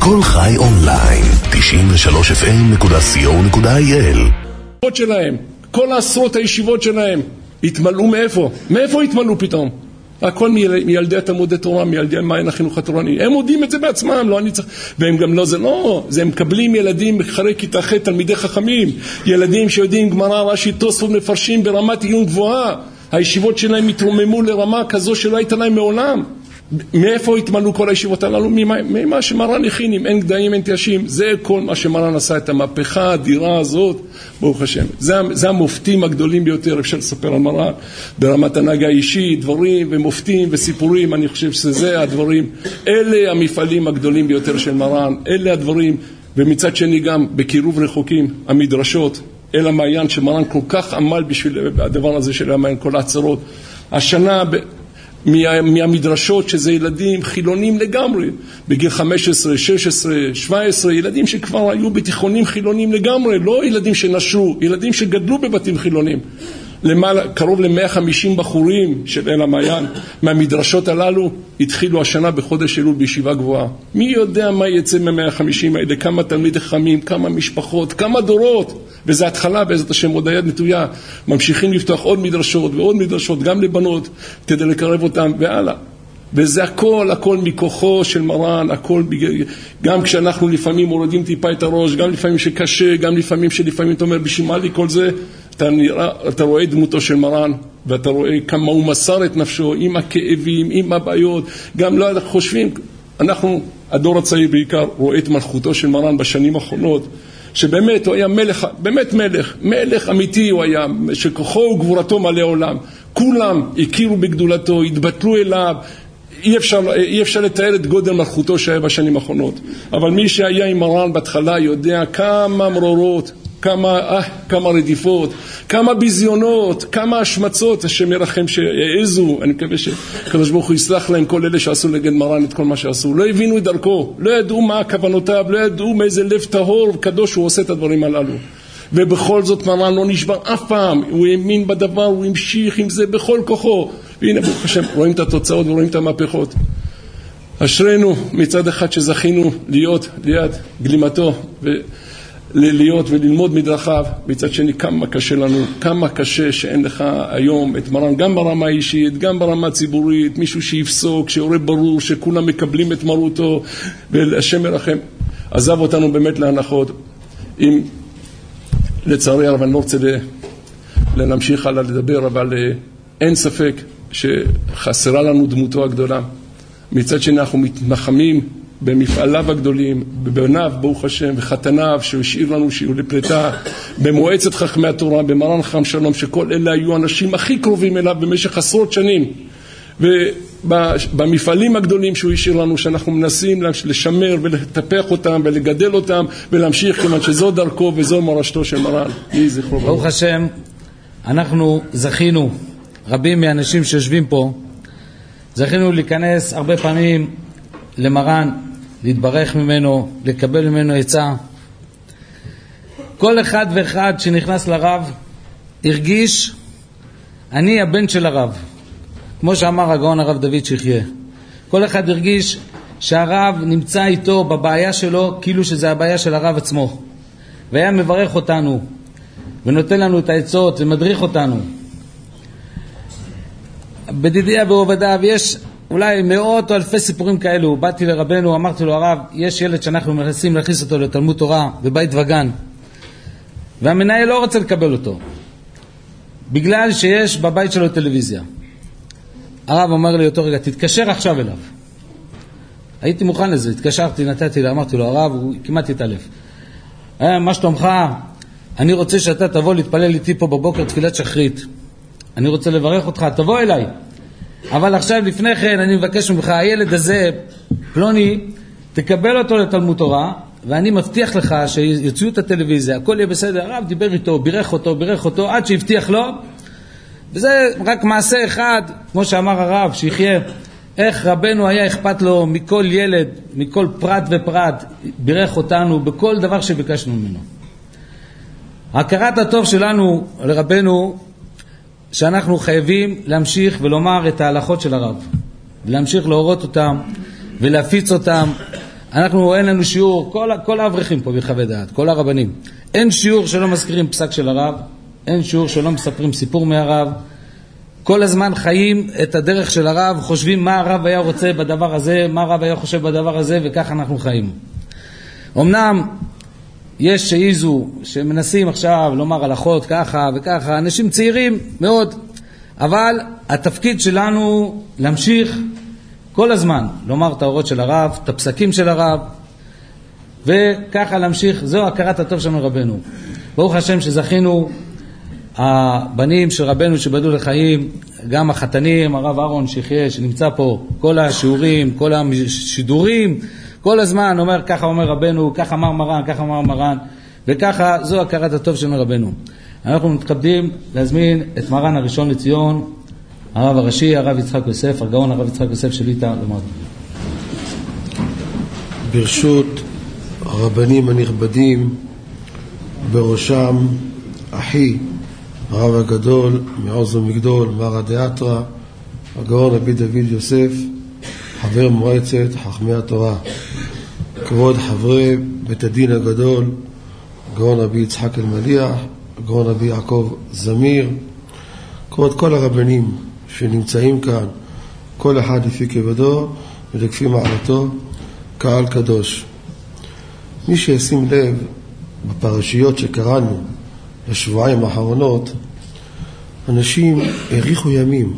כל חי אונליין, 93fm.co.il. שלהם, כל העשרות הישיבות שלהם התמלאו מאיפה התמלאו פתאום? הכל מילדי התלמודי תורה, מילדי מעיין החינוך התורני. הם יודעים את זה בעצמם, לא אני צריך. והם גם לא, זה מקבלים ילדים אחרי כיתה ח' תלמידי חכמים, ילדים שיודעים גמרא, רש"י, תוספות, מפרשים ברמת עיון גבוהה. הישיבות שלהם התרוממו לרמה כזו שלא הייתה להם מעולם. מאיפה התמלאו כל הישיבות הללו? ממה שמרן הכינים, אין גדיים, אין תיישים. זה כל מה שמרן עשה, את המהפכה האדירה הזאת, ברוך השם. זה המופתים הגדולים ביותר, אפשר לספר על מרן, ברמת הנהגה האישית, דברים ומופתים וסיפורים, אני חושב שזה הדברים, אלה המפעלים הגדולים ביותר של מרן, אלה הדברים, ומצד שני גם בקירוב רחוקים, המדרשות, אל המעיין שמרן כל כך עמל בשביל הדבר הזה של המעיין, כל העצרות. השנה מהמדרשות שזה ילדים חילונים לגמרי, בגיל 15, 16, 17, ילדים שכבר היו בתיכונים חילונים לגמרי, לא ילדים שנשרו, ילדים שגדלו בבתים חילונים. קרוב ל-150 בחורים של אל המעיין מהמדרשות הללו התחילו השנה בחודש אלול בישיבה גבוהה. מי יודע מה יצא מ-150 האלה, כמה תלמידי חכמים, כמה משפחות, כמה דורות, וזה התחלה בעזרת השם, עוד היד נטויה. ממשיכים לפתוח עוד מדרשות ועוד מדרשות גם לבנות כדי לקרב אותם והלאה. וזה הכל מכוחו של מרן, הכל, גם כשאנחנו לפעמים מורדים טיפה את הראש, גם לפעמים שקשה, גם לפעמים אתה אומר, בשביל מה לי כל זה? אתה רואה דמותו של מרן, ואתה רואה כמה הוא מסר את נפשו, עם הכאבים, עם הבעיות, גם לא חושבים, אנחנו, הדור הצעיר בעיקר, רואה את מלכותו של מרן בשנים האחרונות, שבאמת הוא היה מלך, באמת מלך אמיתי הוא היה, שכוחו וגבורתו מלא עולם, כולם הכירו בגדולתו, התבטלו אליו, אי אפשר לתאר את גודל מלכותו שהיה בשנים האחרונות. אבל מי שהיה עם מרן בהתחלה יודע כמה מרורות, כמה רדיפות, כמה ביזיונות, כמה השמצות, השם ירחם שהעזו. אני מקווה שקדוש ברוך הוא יסלח להם כל אלה שעשו נגד מרן את כל מה שעשו. לא הבינו את דרכו, לא ידעו מה כוונותיו, לא ידעו מאיזה לב טהור וקדוש הוא עושה את הדברים הללו. ובכל זאת מרן לא נשבר אף פעם, הוא האמין בדבר, הוא המשיך עם זה בכל כוחו. והנה ברוך השם, רואים את התוצאות ורואים את המהפכות. אשרנו מצד אחד שזכינו להיות ליד גלימתו ולהיות וללמוד מדרכיו, מצד שני כמה קשה לנו, כמה קשה שאין לך היום את מרן, גם ברמה האישית, גם ברמה הציבורית, מישהו שיפסוק, שיורה ברור, שכולם מקבלים את מרותו, והשם ירחם. עזב אותנו באמת להנחות. אם לצערי הרב אני לא רוצה להמשיך הלאה לדבר, אבל אין ספק שחסרה לנו דמותו הגדולה. מצד שני אנחנו מתנחמים במפעליו הגדולים, בבניו ברוך השם וחתניו שהוא השאיר לנו שיהיו לפלטה, במועצת חכמי התורה, במרן חכם שלום, שכל אלה היו אנשים הכי קרובים אליו במשך עשרות שנים, ובמפעלים הגדולים שהוא השאיר לנו, שאנחנו מנסים לשמר ולטפח אותם ולגדל אותם ולהמשיך, כיוון שזו דרכו וזו מורשתו של מרן. יהי זכרו ברוך. ברוך השם, אנחנו זכינו, רבים מהאנשים שיושבים פה, זכינו להיכנס הרבה פעמים למרן, להתברך ממנו, לקבל ממנו עצה. כל אחד ואחד שנכנס לרב הרגיש, אני הבן של הרב, כמו שאמר הגאון הרב דוד שיחיה. כל אחד הרגיש שהרב נמצא איתו בבעיה שלו, כאילו שזה הבעיה של הרב עצמו, והיה מברך אותנו ונותן לנו את העצות ומדריך אותנו. בדידיה ועובדיו יש אולי מאות או אלפי סיפורים כאלו. באתי לרבנו, אמרתי לו, הרב, יש ילד שאנחנו מנסים להכניס אותו לתלמוד תורה בבית וגן, והמנהל לא רוצה לקבל אותו בגלל שיש בבית שלו טלוויזיה. הרב אומר לי אותו רגע, תתקשר עכשיו אליו. הייתי מוכן לזה, התקשרתי, נתתי לו, אמרתי לו, הרב, הוא כמעט התעלף. מה שלומך? אני רוצה שאתה תבוא להתפלל איתי פה בבוקר תפילת שחרית, אני רוצה לברך אותך, תבוא אליי. אבל עכשיו לפני כן אני מבקש ממך, הילד הזה פלוני, תקבל אותו לתלמוד תורה, ואני מבטיח לך שיוציאו את הטלוויזיה, הכל יהיה בסדר. הרב דיבר איתו, בירך אותו עד שהבטיח לו. וזה רק מעשה אחד, כמו שאמר הרב שיחיה, איך רבנו היה אכפת לו מכל ילד, מכל פרט ופרט, בירך אותנו בכל דבר שביקשנו ממנו. הכרת הטוב שלנו לרבנו, שאנחנו חייבים להמשיך ולומר את ההלכות של הרב, ולהמשיך להורות אותם ולהפיץ אותם. אנחנו, אין לנו שיעור, כל האברכים פה בחוות דעת, כל הרבנים. אין שיעור שלא מזכירים פסק של הרב, אין שיעור שלא מספרים סיפור מהרב. כל הזמן חיים את הדרך של הרב, חושבים מה הרב היה רוצה בדבר הזה, מה הרב היה חושב בדבר הזה, וכך אנחנו חיים. אמנם יש שאיזו שמנסים עכשיו לומר הלכות ככה וככה, אנשים צעירים מאוד, אבל התפקיד שלנו להמשיך כל הזמן לומר את האורות של הרב, את הפסקים של הרב, וככה להמשיך. זו הכרת הטוב שלנו רבנו. ברוך השם שזכינו, הבנים של רבנו שבדו לחיים, גם החתנים, הרב אהרון שיחיה שנמצא פה, כל השיעורים, כל השידורים, כל הזמן אומר ככה אומר רבנו, ככה אמר מרן, ככה אמר מרן, וככה זו הכרת הטוב שלנו רבנו. אנחנו מתכבדים להזמין את מרן הראשון לציון, הרב הראשי, הרב יצחק יוסף, הגאון הרב יצחק יוסף שליט"א למד. ברשות הרבנים הנכבדים, בראשם אחי הרב הגדול מעוז ומגדול, מרא דאתרא, הגאון רבי דוד יוסף, חבר מועצת חכמי התורה, כבוד חברי בית הדין הגדול, הגאון רבי יצחק אלמליח, הגאון רבי יעקב זמיר, כבוד כל הרבנים שנמצאים כאן, כל אחד לפי כבודו ולפי מעלתו, קהל קדוש. מי שישים לב בפרשיות שקראנו לשבועיים האחרונות, אנשים האריכו ימים,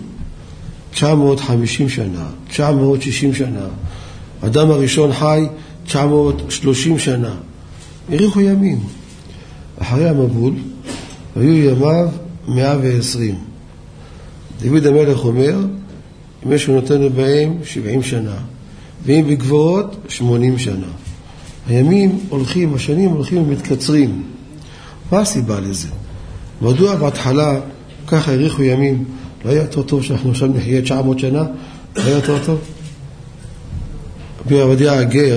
950 שנה, 960 שנה. אדם הראשון חי 930 שנה. האריכו ימים. אחרי המבול היו ימיו 120. דוד המלך אומר, אם יש הוא נותן בהם 70 שנה, ואם בגבורות 80 שנה. הימים הולכים, השנים הולכים ומתקצרים. מה הסיבה לזה? מדוע בהתחלה ככה האריכו ימים? לא היה יותר טוב שאנחנו עכשיו נחיה 900 שנה? לא היה יותר טוב? רבי עובדיה הגר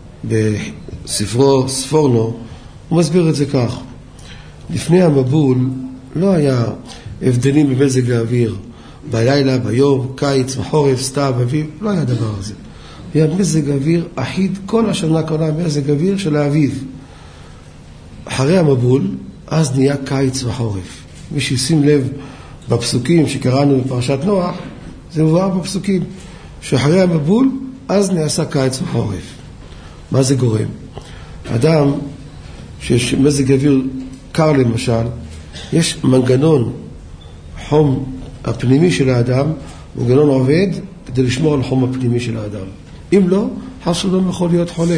בספרו ספורנו הוא מסביר את זה כך: לפני המבול לא היה הבדלים במזג האוויר, בלילה, ביום, קיץ, בחורף, סתיו, אביב, לא היה דבר הזה. היה מזג אוויר אחיד כל השנה, כל מזג אוויר של האביב. אחרי המבול אז נהיה קיץ וחורף. מי שישים לב בפסוקים שקראנו בפרשת נוח, זה מבואר בפסוקים שאחרי המבול אז נעשה קיץ וחורף. מה זה גורם? אדם שיש מזג אוויר קר למשל, יש מנגנון חום הפנימי של האדם, מנגנון עובד כדי לשמור על חום הפנימי של האדם. אם לא, חס ושלום יכול להיות חולה.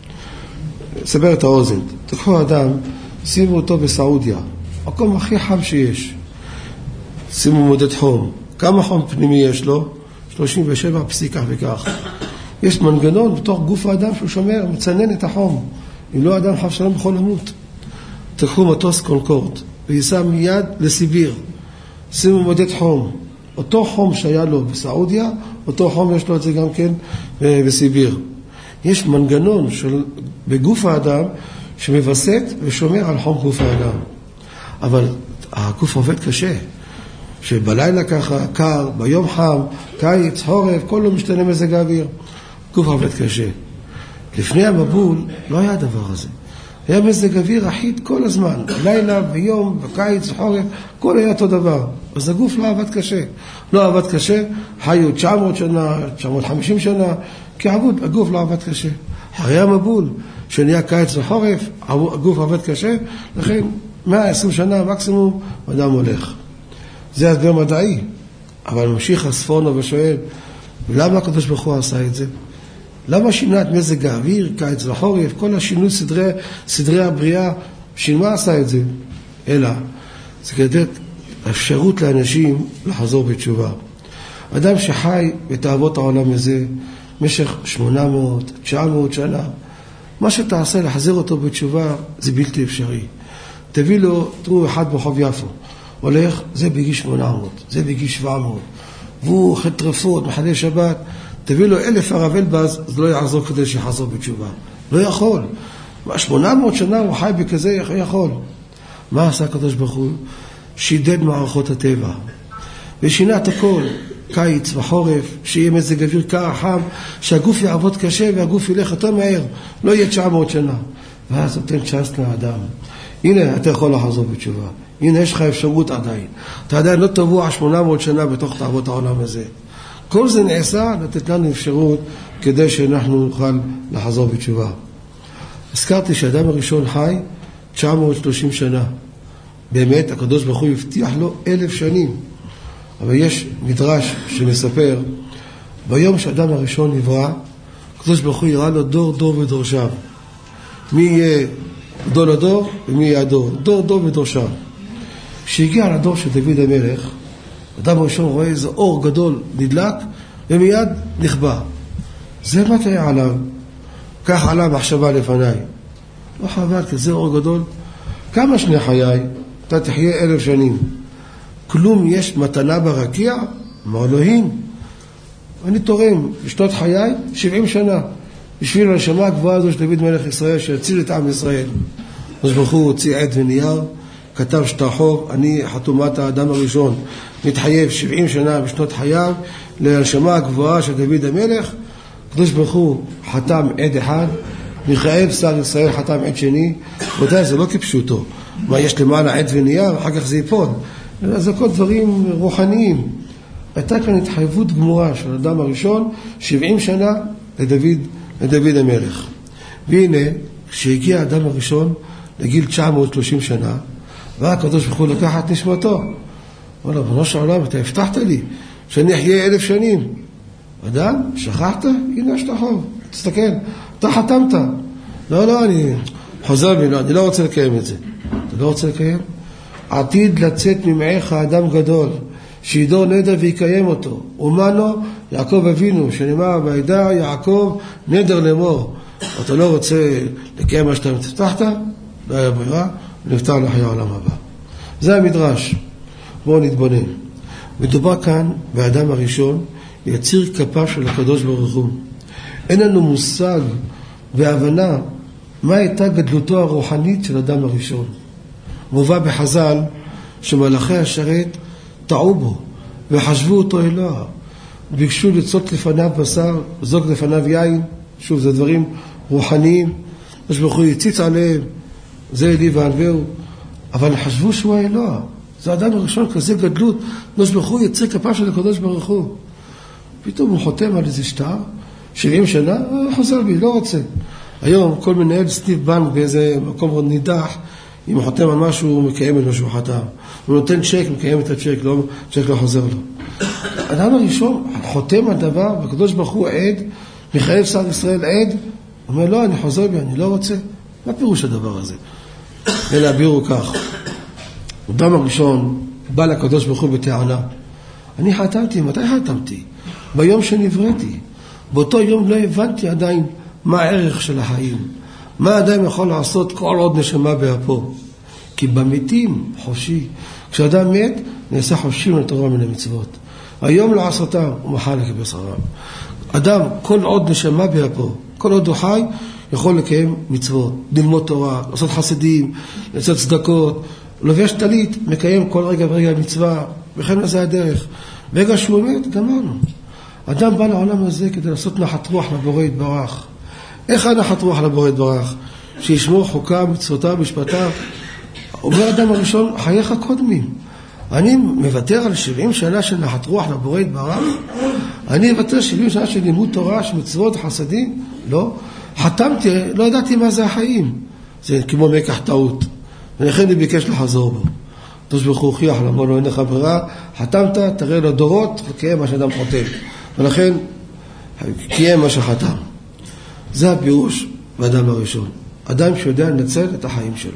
סבר את האוזן, תקחו אדם, שימו אותו בסעודיה, מקום הכי חם שיש, שימו מודד חום. כמה חום פנימי יש לו? 37 פסיקה וכך. יש מנגנון בתוך גוף האדם שהוא שומר, מצנן את החום. אם לא, אדם חס ושלום יכול למות. תקחו מטוס קונקורד וייסע מיד לסיביר, שימו מודד חום. אותו חום שהיה לו בסעודיה, אותו חום יש לו את זה גם כן בסיביר. יש מנגנון בגוף האדם שמבסט ושומר על חום גוף האדם. אבל הגוף עובד קשה. שבלילה ככה קר, ביום חם, קיץ, חורף, כל לא משתנה מזג האוויר. גוף עובד קשה. לפני המבול לא היה דבר הזה. היה מזג אוויר אחיד כל הזמן, לילה ויום וקיץ וחורף, כל היה אותו דבר. אז הגוף לא עבד קשה. לא עבד קשה, חיו 900 שנה, 950 שנה, כי הגוף לא עבד קשה. אחרי המבול, שנהיה קיץ וחורף, הגוף עבד קשה, לכן 120 שנה מקסימום, אדם הולך. זה הסבר מדעי, אבל ממשיך הספורנו ושואל, למה הקדוש ברוך הוא עשה את זה? למה שינה את מזג האוויר, קיץ וחורף, כל השינוי סדרי הבריאה, שמה עשה את זה? אלא, זה כדי אפשרות לאנשים לחזור בתשובה. אדם שחי בתאוות העולם הזה, משך 800, 900 שנה, מה שתעשה לחזר אותו בתשובה, זה בלתי אפשרי. תביא לו, תראו אחד ברחוב יפו, הולך, זה בגיל 800, זה בגיל 700, והוא אוכל טרפות, מחלל שבת, תביא לו 1000 ערב אלבז, זה לא יעזור כדי שיחזור בתשובה. לא יכול. 800 שנה הוא חי בכזה, יכול. מה עשה הקדוש ברוך הוא? שידד מערכות הטבע. ושינה את הכל. קיץ וחורף, שיהיה מזג אוויר קר, חם, שהגוף יעבוד קשה והגוף ילך יותר מהר, לא יהיה 900 שנה. ואז נותן צ'אנס לאדם. הנה, אתה יכול לחזור בתשובה. הנה, יש לך אפשרות עדיין. אתה עדיין לא תבוא 800 שנה בתוך תאוות העולם הזה. כל זה נעשה לתת לנו אפשרות כדי שאנחנו נוכל לחזור בתשובה. הזכרתי שהאדם הראשון חי 930 שנה. באמת, הקדוש ברוך הוא הבטיח לו 1000 שנים. אבל יש מדרש שמספר, ביום שהאדם הראשון נברא, הקדוש ברוך הוא יראה לו דור דור ודורשיו. מי יהיה גדול הדור ומי יהיה הדור? דור דור ודורשיו. כשהגיע לדור של דוד המלך, האדם הראשון רואה איזה אור גדול נדלק ומיד נכבה. זה מה תהיה עליו? כך עלה מחשבה לפניי. לא חבל, כזה אור גדול. כמה שני חיי? אתה תחיה 1000 שנים. כלום יש מתנה ברקיע? מה אלוהים? אני תורם בשנות חיי 70 שנה. בשביל הנשמה הגבוהה הזו של דוד מלך ישראל, שיציל את עם ישראל. הקדוש ברוך הוא הוציא עט ונייר, כתב שטחוב, אני חתומת האדם הראשון, מתחייב 70 שנה בשנות חייו, לנשמה הגבוהה של דוד המלך. הקדוש ברוך הוא חתם עד אחד, מיכאל שר ישראל חתם עד שני. ודאי, זה לא כפשוטו. מה, יש למעלה עט ונייר, אחר כך זה ייפול. זה כל דברים רוחניים. הייתה כאן התחייבות גמורה של האדם הראשון, 70 שנה לדוד המלך. והנה, כשהגיע האדם הראשון לגיל 930 שנה, והקדוש ברוך הוא לקח את נשמתו. אמר לו, בנו של העולם, אתה הבטחת לי שאני אחיה 1000 שנים. אדם, שכחת? הנה יש לחוב. תסתכל, אתה חתמת. לא, אני חוזר בי, אני לא רוצה לקיים את זה. אתה לא רוצה לקיים? עתיד לצאת ממעיך אדם גדול, שידור נדר ויקיים אותו. ומנו, יעקב אבינו, שנאמר בידע יעקב נדר לאמור. אתה לא רוצה לקיים מה שאתה הבטחת? לא היה ברירה, ונפטר לחיי העולם הבא. זה המדרש. בואו נתבונן. מדובר כאן באדם הראשון, יציר כפיו של הקדוש ברוך הוא. אין לנו מושג והבנה מה הייתה גדלותו הרוחנית של אדם הראשון. מובא בחז"ל שמלאכי השרת טעו בו וחשבו אותו אלוה. ביקשו לצות לפניו בשר, זוג לפניו יין. שוב, זה דברים רוחניים. הקדוש ברוך הוא יציץ עליהם, זה אלי וענווהו. אבל חשבו שהוא האלוה. זה האדם הראשון, כזה גדלות. הקדוש ברוך הוא יציר כפיו של הקדוש ברוך הוא. פתאום הוא חותם על איזה שטר, 70 שנה, חוזר בי, לא רוצה. היום כל מנהל סניף בנק באיזה מקום נידח, אם הוא חותם על משהו, הוא מקיים את מה שהוא חתם. הוא נותן צ'ק, מקיים את הצ'ק, צ'ק לא חוזר לו. האדם הראשון חותם על דבר, והקדוש ברוך הוא עד, מיכאל שר ישראל עד, הוא אומר, לא, אני חוזר בי, אני לא רוצה. מה פירוש הדבר הזה? אלא הבירו כך. האדם הראשון בא לקדוש ברוך הוא בטענה. אני חתמתי, מתי חתמתי? ביום שנבראתי. באותו יום לא הבנתי עדיין מה הערך של החיים. מה אדם יכול לעשות כל עוד נשמה באפו? כי במתים חופשי. כשאדם מת, נעשה חופשי לתורה מן המצוות. היום לעשותם ומחר לקבל שכרם. אדם, כל עוד נשמה באפו, כל עוד הוא חי, יכול לקיים מצוות, ללמוד תורה, לעשות חסדים, לעשות צדקות, לובש טלית, מקיים כל רגע ורגע מצווה, וכן זה הדרך. ברגע שהוא מת, גמרנו. אדם בא לעולם הזה כדי לעשות נחת רוח לבורא יתברך. איך הנחת רוח לבורא יתברך? שישמור חוקיו, מצוותיו, משפטיו. אומר אדם הראשון, חייך קודמים. אני מוותר על 70 שנה של נחת רוח לבורא יתברך? אני מוותר 70 שנה של לימוד תורה, של מצוות, חסדים? לא. חתמתי, לא ידעתי מה זה החיים. זה כמו מקח טעות. ולכן אני ביקש לחזור בו. הקדוש ברוך הוא הוכיח, אמר לו, אין לך ברירה, חתמת, תראה לדורות, קיים מה שאדם חותם. ולכן, קיים מה שחתם. זה הפירוש באדם הראשון. אדם שיודע לנצל את החיים שלו.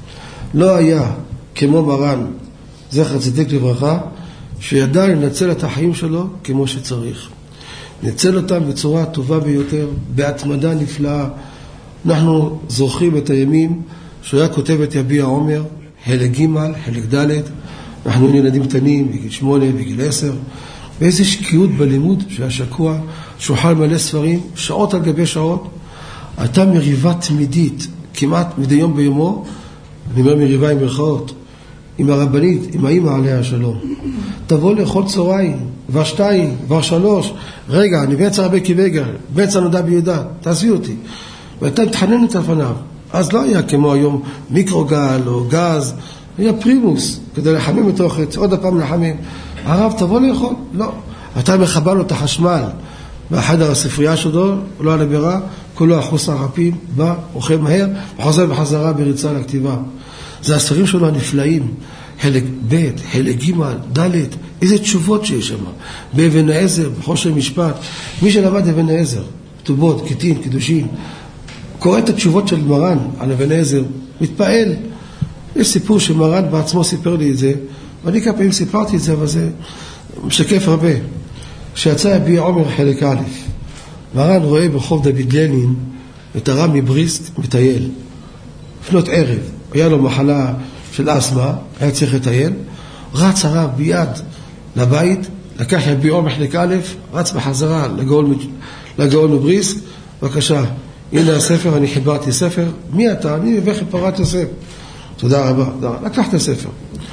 לא היה כמו מרן, זכר צדיק לברכה, שידע לנצל את החיים שלו כמו שצריך. נצל אותם בצורה טובה ביותר, בהתמדה נפלאה. אנחנו זוכרים את הימים שהוא היה כותב את יביע עומר, חלק ג', חלק ד', אנחנו ילדים קטנים, בגיל 8, בגיל 10, באיזו שקיעות בלימוד שהיה שקוע, שוחל מלא ספרים, שעות על גבי שעות, הייתה מריבה תמידית, כמעט מדי יום ביומו, אני אומר מריבה עם מרכאות, עם הרבנית, עם האמא עליה השלום. תבוא לאכול צהריים, כבר 2, כבר 3, רגע, אני באמצע רבי קיבגר, באמצע נודע ביהודה, תעזבי אותי. ואתה מתחננת לפניו. אז לא היה כמו היום מיקרוגל או גז, היה פרימוס, כדי לחמם את אוכץ, עוד הפעם לחמם. הרב, תבוא לאכול? לא. אתה מחבר לו את החשמל בחדר הספרייה שלו, לא על הבירה, כולו אחוס הרפים, בא, אוכל מהר, וחוזר בחזרה בריצה לכתיבה. זה הספרים שלו הנפלאים, חלק ב', חלק ג', ד', איזה תשובות שיש שם. באבן העזר, בחושר משפט, מי שלמד אבן העזר, כתובות, כתין, קידושין, קורא את התשובות של מרן על אבן העזר, מתפעל. יש סיפור שמרן בעצמו סיפר לי את זה, ואני כמה פעמים סיפרתי את זה, אבל זה משקף הרבה. כשיצא יביע עומר חלק א', מרן רואה ברחוב דוד לנין את הרב מבריסק מטייל. לפנות ערב, היה לו מחלה של אסמה, היה צריך לטייל, רץ הרב ביד לבית, לקח יביע עומר חלק א', רץ בחזרה לגאון מבריסק, בבקשה, הנה הספר, אני חיברתי ספר, מי אתה? אני וכי פרט יוסף. תודה רבה, לקח את הספר.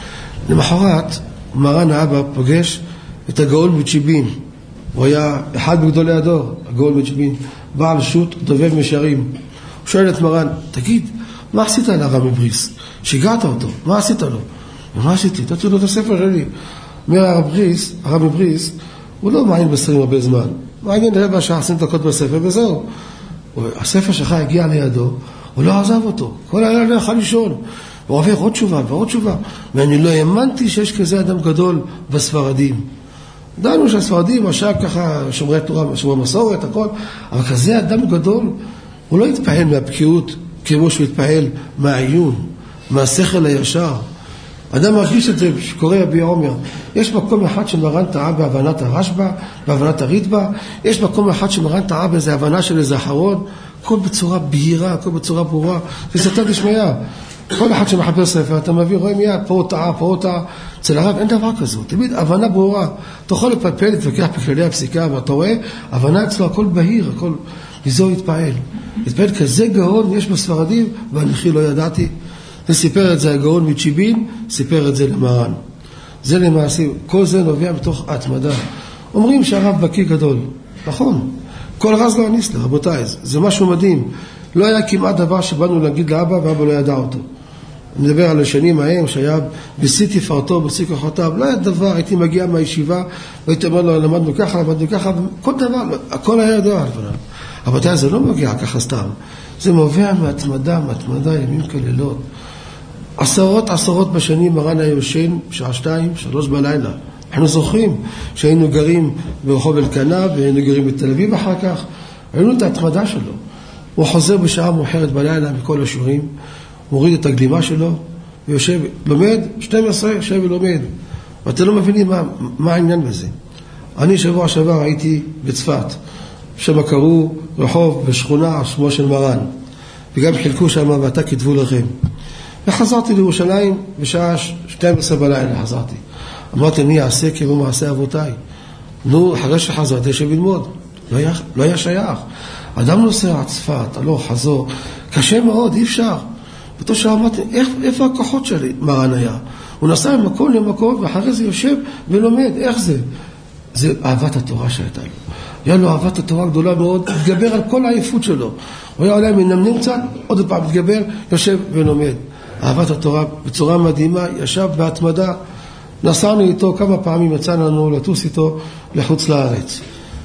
למחרת, מרן האבא פוגש את הגאון מצ'יבין, הוא היה אחד מגדולי הדור, הגאון מצ'יבין, בעל שו"ת, דובב משרים. הוא שואל את מרן, תגיד, מה עשית לרב מבריסק? שיגעת אותו, מה עשית לו? מה עשיתי? תתנו לו את הספר שלי. אומר הרב מבריסק, הוא לא מעין בספרים הרבה זמן, מעין רבע שעה 20 דקות בספר וזהו. הספר שלך הגיע לידו, הוא לא עזב אותו, כל הלילה יכול לישון, הוא עובר עוד תשובה ועוד תשובה, ואני לא האמנתי שיש כזה אדם גדול בספרדים. דענו שהספרדים עכשיו ככה שומרי תורה, שומרי מסורת, הכל, אבל כזה אדם גדול, הוא לא יתפעל מהבקיאות כמו שהוא יתפעל מהעיון, מהשכל הישר. אדם מרגיש את זה שקורא יביע עומר. יש מקום אחד שמרן טעה בהבנת הרשב"א, בהבנת הריטב"א, יש מקום אחד שמרן טעה באיזה הבנה של איזה אחרון, הכל בצורה בהירה, הכל בצורה ברורה, זה סתר דשמיא. כל אחד שמחבר ספר, אתה מביא, רואה מיד, פה הוא טעה, פה הוא טעה. אצל הרב אין דבר כזו, תמיד הבנה ברורה. אתה יכול לפלפל, להתווכח בכללי הפסיקה, ואתה רואה, הבנה אצלו הכל בהיר, הכל, מזו יתפעל. יתפעל כזה גאון יש בספרדים, ואנכי לא ידעתי. וסיפר את זה הגאון מצ'יבין, סיפר את זה למרן. זה למעשה, כל זה נובע בתוך התמדה. אומרים שהרב בקיא גדול, נכון. כל רז לא הניס לה, רבותיי, זה משהו מדהים. לא היה כמעט דבר שבאנו להגיד לאבא, ואבא לא ידע אותו. אני מדבר על השנים ההם, שהיה בשיא תפארתו, בשיא כוחותיו, לא היה דבר, הייתי מגיע מהישיבה, והייתי אומר לו, למדנו ככה, כל דבר, הכל היה ידוע. רבותיי, זה לא מגיע ככה סתם. זה מובע מהתמדה, ימים כלילות. עשרות בשנים מרן היה יושן, שעה 2, 3 בלילה. אנחנו זוכרים שהיינו גרים ברחוב אלקנה, והיינו גרים בתל אביב אחר כך. ראינו את ההתמדה שלו. הוא חוזר בשעה מאוחרת בלילה מכל השיעורים, מוריד את הגלימה שלו, ויושב, לומד, 12, יושב ולומד. ואתם לא מבינים מה העניין בזה. אני שבוע שעבר הייתי בצפת, שם קראו רחוב בשכונה שמו של מרן, וגם חילקו שם ואתה כתבו לכם. וחזרתי לירושלים בשעה 12 בלילה, חזרתי. אמרתי, אני אעשה כמו מעשה אבותיי. נו, אחרי שחזרתי שבלמוד. לא היה שייך. אדם נוסע צפת, הלוך, חזור, קשה מאוד, אי אפשר. בתור שאמרתי, איפה הכוחות שלי? מרן היה. הוא נסע ממקום למקום, ואחרי זה יושב ולומד. איך זה? זה אהבת התורה שהייתה לו. היה לו אהבת התורה גדולה מאוד, התגבר על כל העייפות שלו. הוא היה עולה מנמנים קצת, עוד פעם התגבר, יושב ולומד. אהבת התורה בצורה מדהימה, ישב בהתמדה. נסענו איתו כמה פעמים, יצאנו לנו לטוס איתו לחוץ לארץ.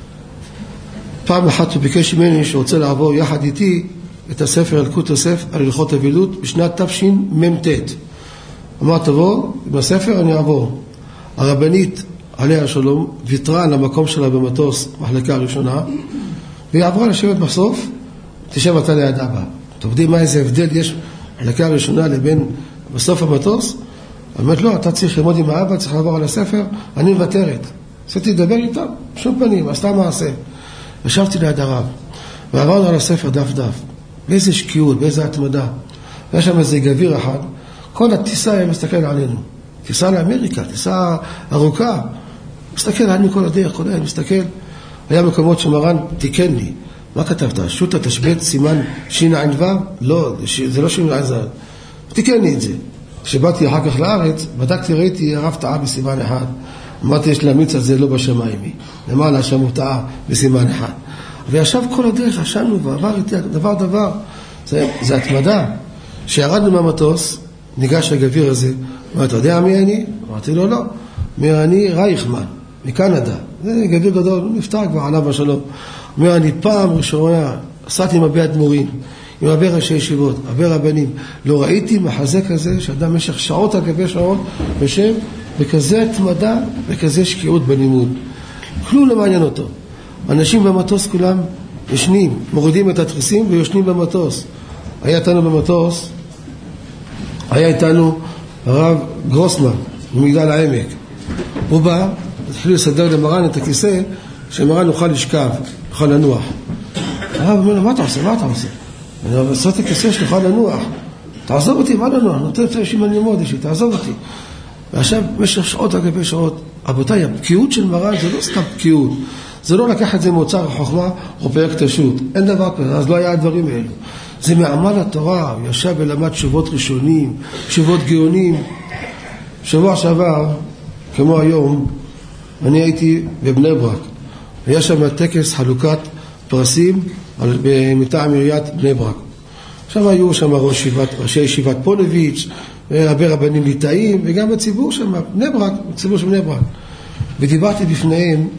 פעם אחת הוא ביקש ממני שרוצה לעבור יחד איתי את הספר אלקוט יוסף על הלכות אבילות בשנת תשמ"ט. אמר, תבוא, בספר אני אעבור. הרבנית עליה השלום ויתרה על המקום שלה במטוס, מחלקה הראשונה, והיא עברה לשבת בסוף, תשב אתה ליד אבא. אתם יודעים מה איזה הבדל יש מחלקה הראשונה לבין בסוף המטוס? אמרת לו, אתה צריך ללמוד עם האבא, צריך לעבור על הספר, אני מוותרת. עשיתי לדבר איתם, שום פנים, עשתה מעשה. ישבתי ליד הרב, ועברנו על הספר דף. באיזה שקיעות, באיזה התמדה. היה שם איזה גביר אחד, כל הטיסה היה מסתכל עלינו. טיסה לאמריקה, טיסה ארוכה. מסתכל עלינו כל הדרך, כל הדרך, מסתכל. היה מקומות שמרן תיקן לי. מה כתבת? שוטה תשבט סימן ש"ע"ו? לא, זה לא ש"ע"ו. תיקן לי את זה. כשבאתי אחר כך לארץ, בדקתי, ראיתי הרב טעה בסימן אחד. אמרתי, יש להמיץ על זה לא בשמיים, נאמר לה שם הותאה בסימן אחד. וישב כל הדרך, ישבנו ועבר איתי דבר, זה התמדה. שירדנו מהמטוס, ניגש הגביר הזה, אמר, אתה יודע מי אני? אמרתי לו, לא. אומר, אני רייכמן, מקנדה. זה גביר גדול, הוא נפטר כבר עליו בשלום. אומר, אני פעם ראשונה, עשיתי עם הרבה אדמו"רים, עם הרבה ראשי ישיבות, הרבה רבנים. לא ראיתי מחזה כזה, שאדם משך שעות על גבי שעות, יושב, וכזה התמדה, וכזה שקיעות בלימוד. כלום לא מעניין אותו. אנשים במטוס כולם ישנים, מורידים את התריסים ויושנים במטוס. היה איתנו הרב גרוסמן, ממגדל העמק. הוא בא, התחילו לסדר למרן את הכיסא, שמרן נוכל לשכב, נוכל לנוח. הרב אומר לו, מה אתה עושה? אני אומר, לעשות את הכיסא שנוכל לנוח. תעזוב אותי, מה לנוח? נותן את הישים על לימוד, תעזוב אותי. ועכשיו, במשך שעות על גבי שעות, רבותיי, הבקיאות של מרן זה לא סתם בקיאות. זה לא לקח את זה מאוצר החוכמה או פרויקט השו"ת. אין דבר כזה, אז לא היה הדברים האלו. זה מעמל התורה, הוא ישב ולמד תשובות ראשונים, תשובות גאונים. שבוע שעבר, כמו היום, אני הייתי בבני ברק. היה שם טקס חלוקת פרסים מטעם עיריית בני ברק. שם היו שם ראשי ישיבת פונביץ', הרבה רבנים ליטאים, וגם הציבור שם, בני ברק, הציבור של בני ברק. ודיברתי בפניהם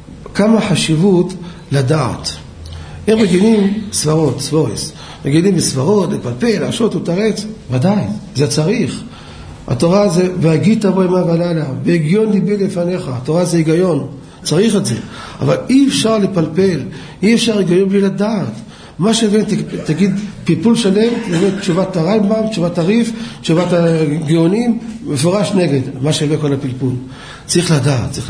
כמה חשיבות לדעת. הם רגילים סבורס. רגילים בסברות, לפלפל, להשעות ולתרץ. ודאי, זה צריך. התורה זה, והגית בו ימה ולילה, והגיון ליבי לפניך. התורה זה היגיון, צריך את זה. אבל אי אפשר לפלפל, אי אפשר היגיון בלי לדעת. מה שבין, תגיד, פיפול שלם, תשובת הרמב"ם, תשובת הריף, תשובת הגאונים, מפורש נגד, מה שבין כל הפלפול. צריך לדעת.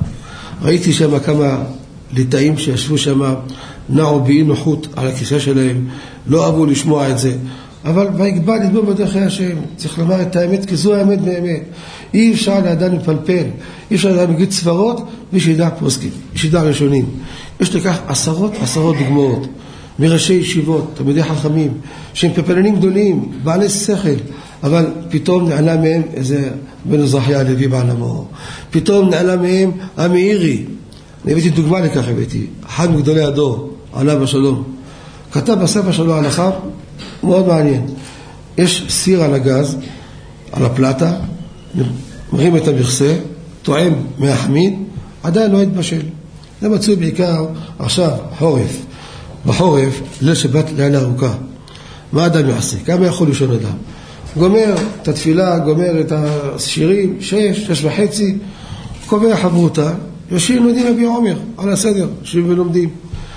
ראיתי שם כמה ליטאים שישבו שם, נעו באי נוחות על הכיסא שלהם, לא אהבו לשמוע את זה. אבל והגבל לדבר בדרכי השם, צריך לומר את האמת, כי זו האמת באמת. אי אפשר לאדם לפלפל, אי אפשר לאדם להגיד סברות, בלי שידע פוסקים, בלי שידע ראשונים. יש לכך עשרות דוגמאות, מראשי ישיבות, תלמידי חכמים, שהם פלפלנים גדולים, בעלי שכל, אבל פתאום נעלה מהם איזה בן אזרחיה הלוי בעלמו. פתאום נעלה מהם המאירי. אני הבאתי דוגמה לכך, אחד מגדולי הדור, עליו השלום. כתב בספר שלו הלכה, מאוד מעניין. יש סיר על הגז, על הפלטה, מרים את המכסה, טועם מהחמיד, עדיין לא התבשל. זה מצוי בעיקר עכשיו, חורף. בחורף, ליל שבת לילה ארוכה. מה אדם יעשה? כמה יכול לישון אדם? גומר את התפילה, גומר את השירים, 6:30, קובע חברותה, יושבים לומדים רבי עומר, על הסדר, יושבים ולומדים.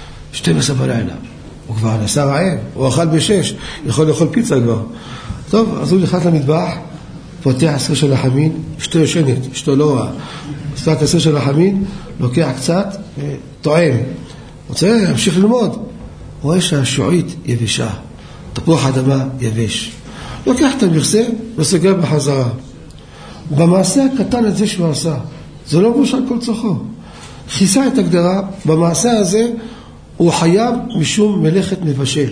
12 בלילה. הוא כבר נסע רעב, הוא אכל ב6, יכול לאכול פיצה כבר. טוב, אז הוא נכנס למטבח, פותח הסיר של החמין, אשתו ישנת, אשתו לא רע. פותח את הסיר של החמין, לוקח קצת, טועם. רוצה להמשיך ללמוד. הוא רואה שהשועית יבשה, תפוח אדמה יבש. לוקח את המכסה וסוגר בחזרה. במעשה הקטן הזה שהוא עשה, זה לא בושה כל צורכו. כיסה את הגדרה, במעשה הזה הוא חייב משום מלאכת מבשל.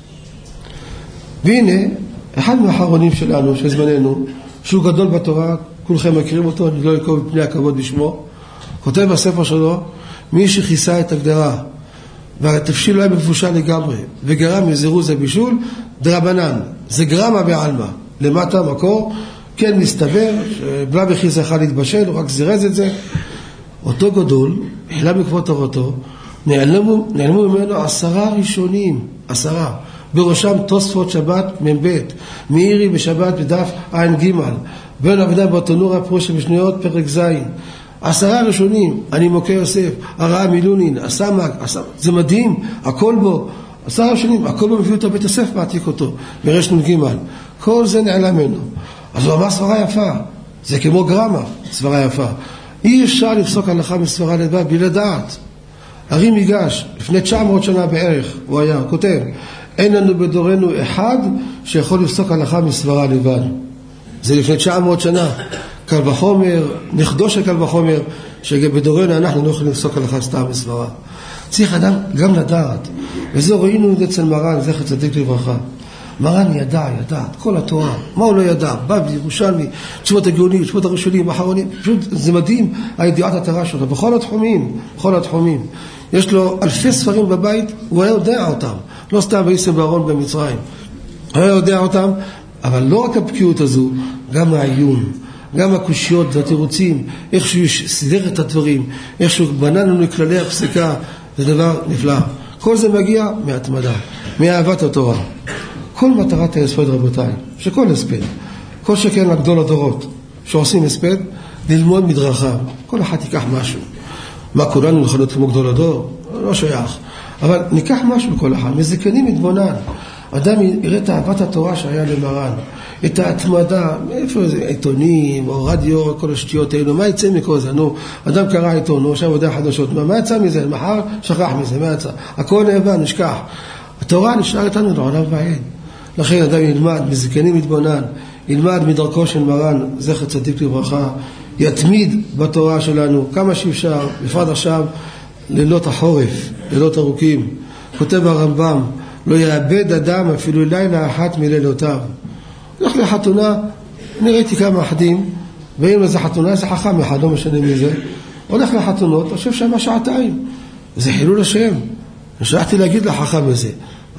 והנה, אחד מהאחרונים שלנו, של זמננו, שהוא גדול בתורה, כולכם מכירים אותו, אני לא אקרוא בפני הכבוד בשמו, כותב בספר שלו, מי שכיסה את הגדרה, והתבשיל לא היה מבושל לגמרי, וגרם מזירוז הבישול, דרבנן, זה גרמה בעלמה, למטה מקור, כן מסתבר, שבלה בכיס אחד להתבשל, הוא רק זירז את זה, אותו גדול, החלה בעקבות תורתו, נעלמו ממנו 10 ראשונים, 10, בראשם תוספות שבת מ"ב, מאירי בשבת בדף עין ג', בן עבדה בתנורה פרוש המשניות פרק ז', 10 ראשונים, אני מוקר יוסף, הרעה מילונין, הסמק, זה מדהים, הכל בו, 10 ראשונים, הכל בו מביא אותו בית הספר, מעתיק אותו, מרש נ"ג, כל זה נעלם ממנו. אז הוא אמר סברה יפה, זה כמו גרמה, סברה יפה. אי אפשר לפסוק הלכה מסברה לבד בלי לדעת. הרי מיגש, לפני 900 שנה בערך, הוא היה, כותב, אין לנו בדורנו אחד שיכול לפסוק הלכה מסברה לבד. זה לפני 900 שנה. קל וחומר, נכדו של קל וחומר, שבדורנו אנחנו לא יכולים לפסוק הלכה סתם מסברה. צריך אדם גם לדעת. וזה ראינו את זה אצל מרן, זכר צדיק לברכה. מרן ידע את כל התורה. מה הוא לא ידע? בבלי, ירושלמי, תשובות הגאונים, תשובות הראשונים, האחרונים. פשוט זה מדהים, הידיעת התורה שלו, בכל התחומים. יש לו אלפי ספרים בבית, הוא היה יודע אותם. לא סתם וישם בארון במצרים. הוא היה יודע אותם, אבל לא רק הבקיאות הזו, גם העיון, גם הקושיות והתירוצים, איך שהוא סידר את הדברים, איך שהוא בנה לנו לכללי הפסיקה, זה דבר נפלא. כל זה מגיע מהתמדה, מאהבת התורה. כל מטרת ההספד, רבותיי, שכל הספד, כל שכן לגדול הדורות שעושים הספד, ללמוד מדרכיו. כל אחד ייקח משהו. מה כולנו יכולות כמו גדול הדור? לא שייך. אבל ניקח משהו כל אחד, מזקנים מתבונן. אדם יראה את אהבת התורה שהיה למרן, את ההתמדה, איפה זה, עיתונים או רדיו, כל השטויות האלו, מה יצא מכל זה? נו, אדם קרא עיתון, הוא עכשיו יודע חדשות, מה יצא מזה? מחר שכח מזה, מה יצא? הכל נאבן, נשכח. התורה נשאר איתנו לעולם ועד. לכן אדם ילמד, מזקנים מתבונן, ילמד מדרכו של מרן, זכר צדיק לברכה, יתמיד בתורה שלנו כמה שאפשר, בפרט עכשיו, לילות החורף, לילות ארוכים. כותב הרמב"ם, לא יאבד אדם אפילו לילה אחת מלילותיו. הולך לחתונה, אני ראיתי כמה אחדים, ואם לזה חתונה, איזה חכם אחד, לא משנה מזה, הולך לחתונות, חושב שמה שעתיים. זה חילול השם. אני שלחתי להגיד לחכם הזה,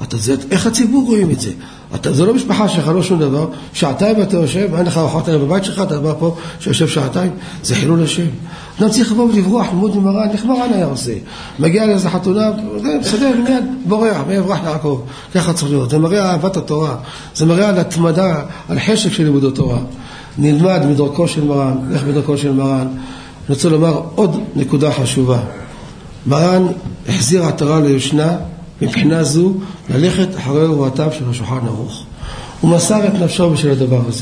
איך הציבור רואים את זה? זה לא משפחה שלך, לא שום דבר, שעתיים אתה יושב, אין לך אוכל בבית שלך, אתה בא פה שיושב שעתיים, זה חילול השם. אדם צריך לבוא ולברוח, ללמוד ממרן, איך מרן היה עושה? מגיע לאיזה חתונה, מסדר, מיד בורח, ויברח לעקוב. ככה צריך להיות. זה מראה אהבת התורה, זה מראה על התמדה, על חשק של לימוד התורה. נלמד מדרכו של מרן, איך בדרכו של מרן. אני רוצה לומר עוד נקודה חשובה. מרן החזיר התורה ליושנה, מבחינה זו, ללכת אחרי הוראותיו של השולחן ערוך. הוא מסר את נפשו בשביל הדבר הזה.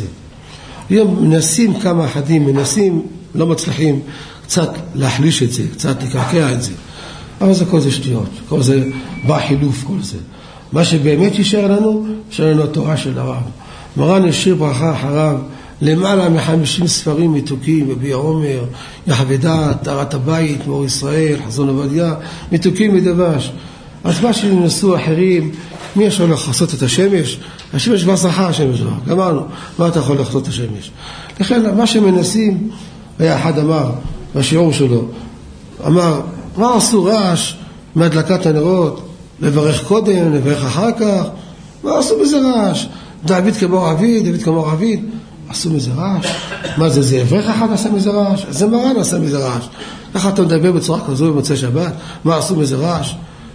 היום מנסים כמה אחדים, לא מצליחים קצת להחליש את זה, קצת לקעקע את זה. אבל זה כל זה שטויות, כל זה בא חילוף, כל זה. מה שבאמת יישאר לנו התורה של הרב. מרן השאיר ברכה אחריו, למעלה מ50 ספרים מתוקים, בביע עומר, יחווה דעת, טהרת הבית, מאור ישראל, חזון עובדיה, מתוקים מדבש. אז מה שננסו אחרים, מי יכול לחסות את השמש? השמש כבר זכה השמש כבר, גמרנו, מה אתה יכול לחסות את השמש? לכן מה שמנסים, היה אחד אמר, בשיעור שלו, אמר, מה עשו רעש מהדלקת הנרות? לברך קודם, לברך אחר כך? מה עשו בזה רעש? דוד כמו עביד, עשו מזה רעש? מה זה אברך אחד עשה מזה רעש? זה מרן עשה מזה רעש. ככה אתה מדבר בצורה כזו במוצאי שבת? מה עשו מזה רעש?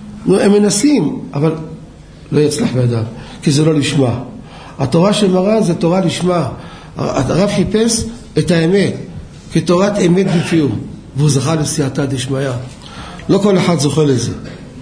הם מנסים, אבל לא יצלח בידם, כי זה לא לשמה. התורה של מרן זה תורה לשמה. הרב חיפש את האמת, כתורת אמת בפיו, והוא זכה לסייעתא דשמיא. לא כל אחד זוכה לזה.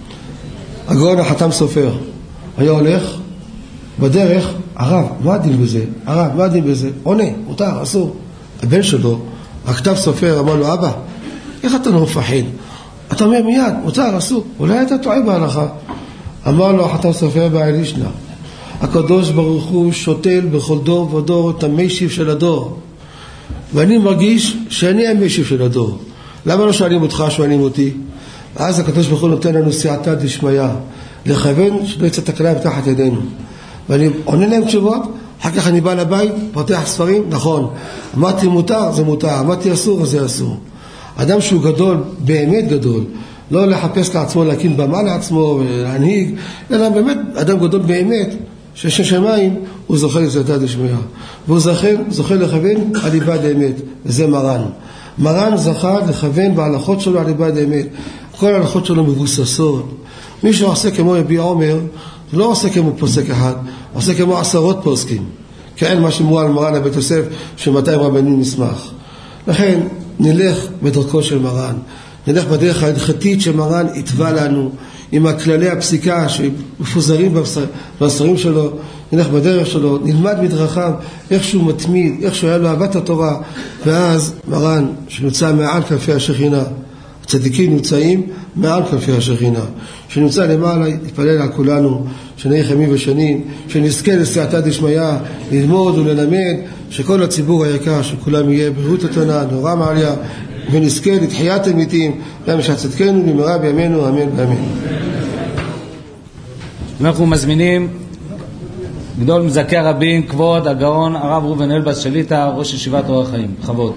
הגאון החתם סופר היה הולך בדרך, הרב, מה הדין בזה? עונה, מותר, אסור. הבן שלו, הכתב סופר, אמר לו, אבא, איך אתה לא מפחד? אתה אומר מיד, מותר, אסור. אולי אתה טועה בהלכה. אמר לו החתם סופר בעל ישנה, הקדוש ברוך הוא שותל בכל דור ודור את המשיב של הדור, ואני מרגיש שאני המשיב של הדור. למה לא שואלים אותך, שואלים אותי? אז הקדוש ברוך הוא נותן לנו סייעתא דשמיא, לכוון שלא יצא תקלה מתחת ידינו. ואני עונה להם תשובות, אחר כך אני בא לבית, פותח ספרים, נכון. אמרתי מותר, זה מותר. אמרתי אסור, זה אסור. אדם שהוא גדול, באמת גדול, לא לחפש לעצמו, להקים במה לעצמו, להנהיג, אלא באמת, אדם גדול באמת, ששם שמיים, הוא זוכה לסייעתא דשמיא. והוא זוכה לכוון על ליבת האמת, וזה מרן. מרן זכה לכוון בהלכות שלו על ליבת האמת. כל ההלכות שלו מבוססות. מי שעושה כמו יביע עומר, לא עושה כמו פוסק אחד, עושה כמו עשרות פוסקים. כאין מה שמוע על מרן לבית יוסף, ש200 רבנים מסמך. לכן, נלך בדרכו של מרן. נלך בדרך ההלכתית שמרן התווה לנו, עם הכללי הפסיקה שמפוזרים בספרים שלו, נלך בדרך שלו, נלמד מדרכיו, איך שהוא מתמיד, איך שהוא היה לו אהבת התורה, ואז מרן שנמצא מעל כנפי השכינה, הצדיקים נמצאים מעל כנפי השכינה, שנמצא למעלה, יתפלל על כולנו, שנהיה ימים ושנים, שנזכה לסייעתא דשמיא, ללמוד וללמד, שכל הציבור היקר, שכולם יהיה בריאות איתנה, נורא מעליה, ונזכה לתחיית המתים, גם שצדקנו במהרה בימינו, אמן ואמן. אנחנו מזמינים גדול מזכי הרבים, כבוד הגאון הרב ראובן אלבז שליט"א, ראש ישיבת אור החיים. בכבוד.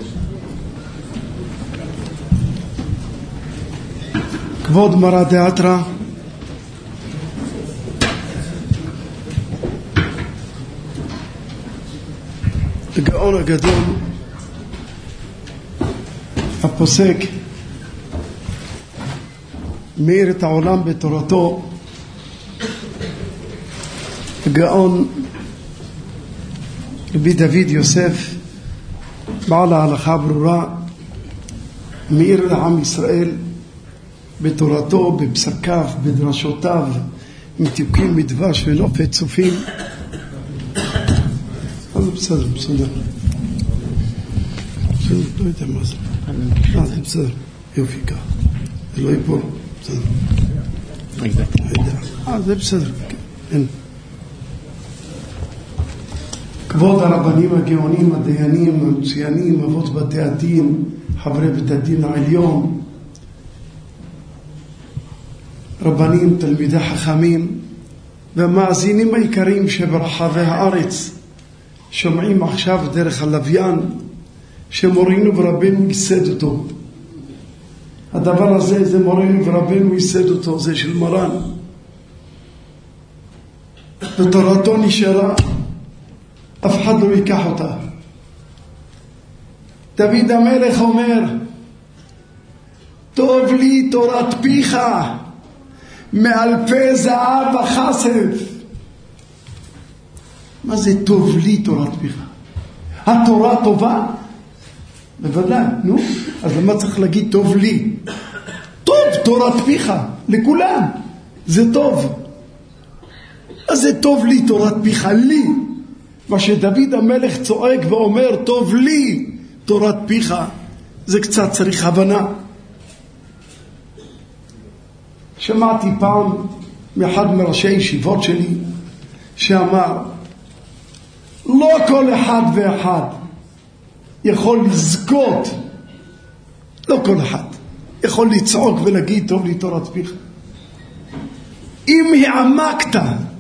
כבוד מרא דאתרא, הגאון הגדול, הפוסק, מאיר את העולם בתורתו, הגאון רבי דוד יוסף, בעל ההלכה ברורה, מאיר לעם ישראל בתורתו, בפסקיו, בדרשותיו, מתוקים מדבש ונופת צופים. בסדר, בסדר. לא יודע מה זה. זה בסדר, יופי כך. זה לא ייפול, בסדר. זה בסדר, אין. כבוד הרבנים הגאונים, הדיינים, המצוינים, אבות בתי הדין, חברי בית הדין העליון, רבנים, תלמידי חכמים, והמאזינים העיקריים שברחבי הארץ, שומעים עכשיו דרך הלוויין שמורינו ורבנו ייסד אותו. הדבר הזה זה מורינו ורבנו ייסד אותו, זה של מרן, ותורתו נשארה, אף אחד לא ייקח אותה. דוד המלך אומר, טוב לי תורת פיך מאלפי זהב וכסף. מה זה טוב לי תורת פיך? התורה טובה? בוודאי, נו. אז למה צריך להגיד טוב לי? טוב תורת פיך, לכולם. זה טוב. אז זה טוב לי תורת פיך, לי. מה שדוד המלך צועק ואומר טוב לי תורת פיך, זה קצת צריך הבנה. שמעתי פעם מאחד מראשי ישיבות שלי שאמר, לא כל אחד ואחד יכול לזכות, לא כל אחד יכול לצעוק ולהגיד טוב לי תורת פיך. אם העמקת,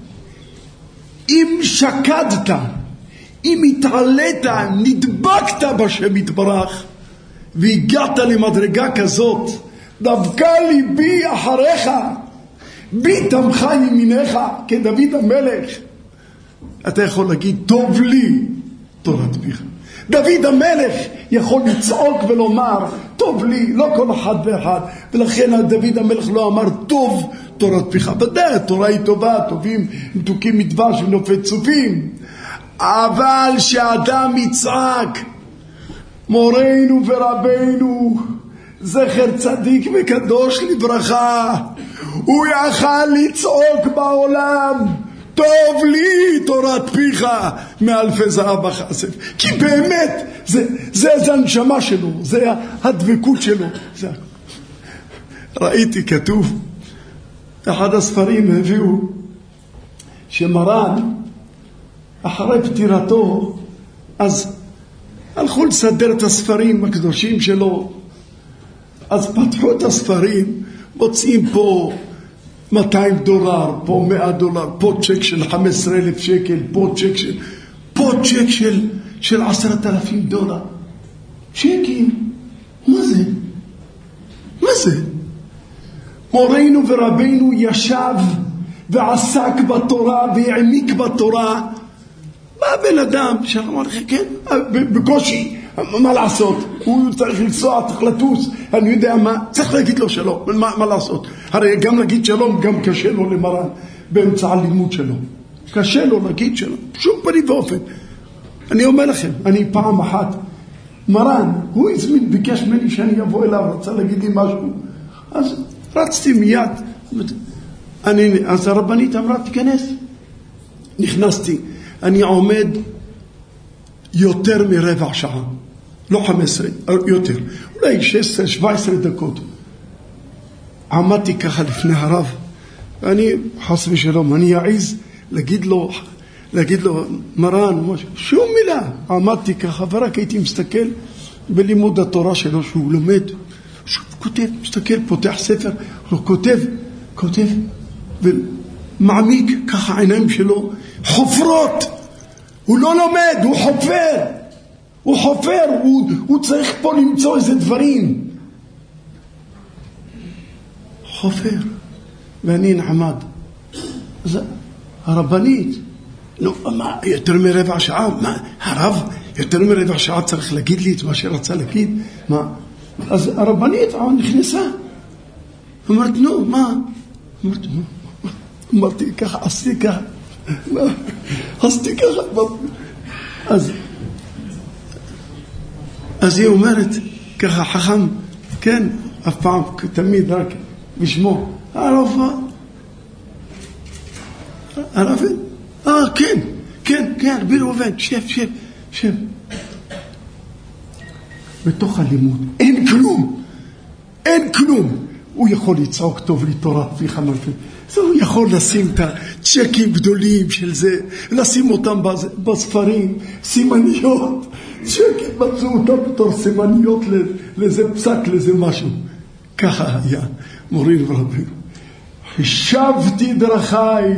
אם שקדת, אם התעלית, נדבקת בשם יתברך והגעת למדרגה כזאת, דווקא ליבי אחריך, בי תמך ימינך, כדוד המלך, אתה יכול להגיד טוב לי תורת פיך. דוד המלך יכול לצעוק ולומר טוב לי, לא כל אחד ואחד, ולכן דוד המלך לא אמר טוב תורת פיך. ודאי התורה היא טובה, טובים מתוקים מדבש ונופת צופים, אבל שאדם יצעק מורנו ורבנו זכר צדיק וקדוש לברכה, הוא יכל לצעוק בעולם טוב לי תורת פיך מאלפי זהב וכסף, כי באמת זה הנשמה שלו, זה הדבקות שלו. ראיתי כתוב, אחד הספרים הביאו שמרן אחרי פטירתו, אז הלכו לסדר את הספרים הקדושים שלו, אז פתחו את הספרים, מוצאים פה $200, פה $100, פה צ'ק של 15,000 שקל, פה צ'ק של $10,000. צ'קים, מה זה? מה זה? מורנו ורבנו ישב ועסק בתורה והעמיק בתורה. מה בן אדם שאמר לך, כן, בקושי, מה לעשות? הוא צריך לנסוע, צריך לטוס, אני יודע מה, צריך להגיד לו שלום, מה לעשות? הרי גם להגיד שלום, גם קשה לו למרן באמצע הלימוד שלו. קשה לו להגיד שלום, שום פנים ואופן. אני אומר לכם, אני פעם אחת, מרן, הוא הזמין, ביקש ממני שאני אבוא אליו, רצה להגיד לי משהו, אז רצתי מיד, אז הרבנית אמרה, תיכנס. נכנסתי, אני עומד יותר מרבע שעה, לא 15, יותר, אולי 16-17 דקות. עמדתי ככה לפני הרב, ואני חס ושלום, אני אעז להגיד לו מרן, שום מילה. עמדתי ככה ורק הייתי מסתכל בלימוד התורה שלו שהוא לומד, שוב כותב, מסתכל, פותח ספר, הוא כותב ומעמיק ככה העיניים שלו חופרות. הוא לא לומד, הוא חופר. הוא חופר, הוא צריך פה למצוא איזה דברים. חופר. ואני נעמד. אז הרבנית, נו, מה, יותר מרבע שעה? מה, הרב, יותר מרבע שעה צריך להגיד לי את מה שרצה להגיד? מה? אז הרבנית נכנסה. אמרת, נו, מה? אמרתי ככה, עשיתי ככה. עשיתי ככה. אז היא אומרת, ככה חכם, כן, אף פעם, תמיד רק בשמו, הרב, כן, רבי ראובן, שב. בתוך הלימוד, אין כלום. הוא יכול לצעוק טוב לי תורה, פיך מלפי. הוא יכול לשים את הצ'קים גדולים של זה, לשים אותם בספרים, סימניות, צ'קים מצאו אותם בתור סימניות לאיזה פסק, לאיזה משהו. ככה היה מורים ורבים. חישבתי דרכיי,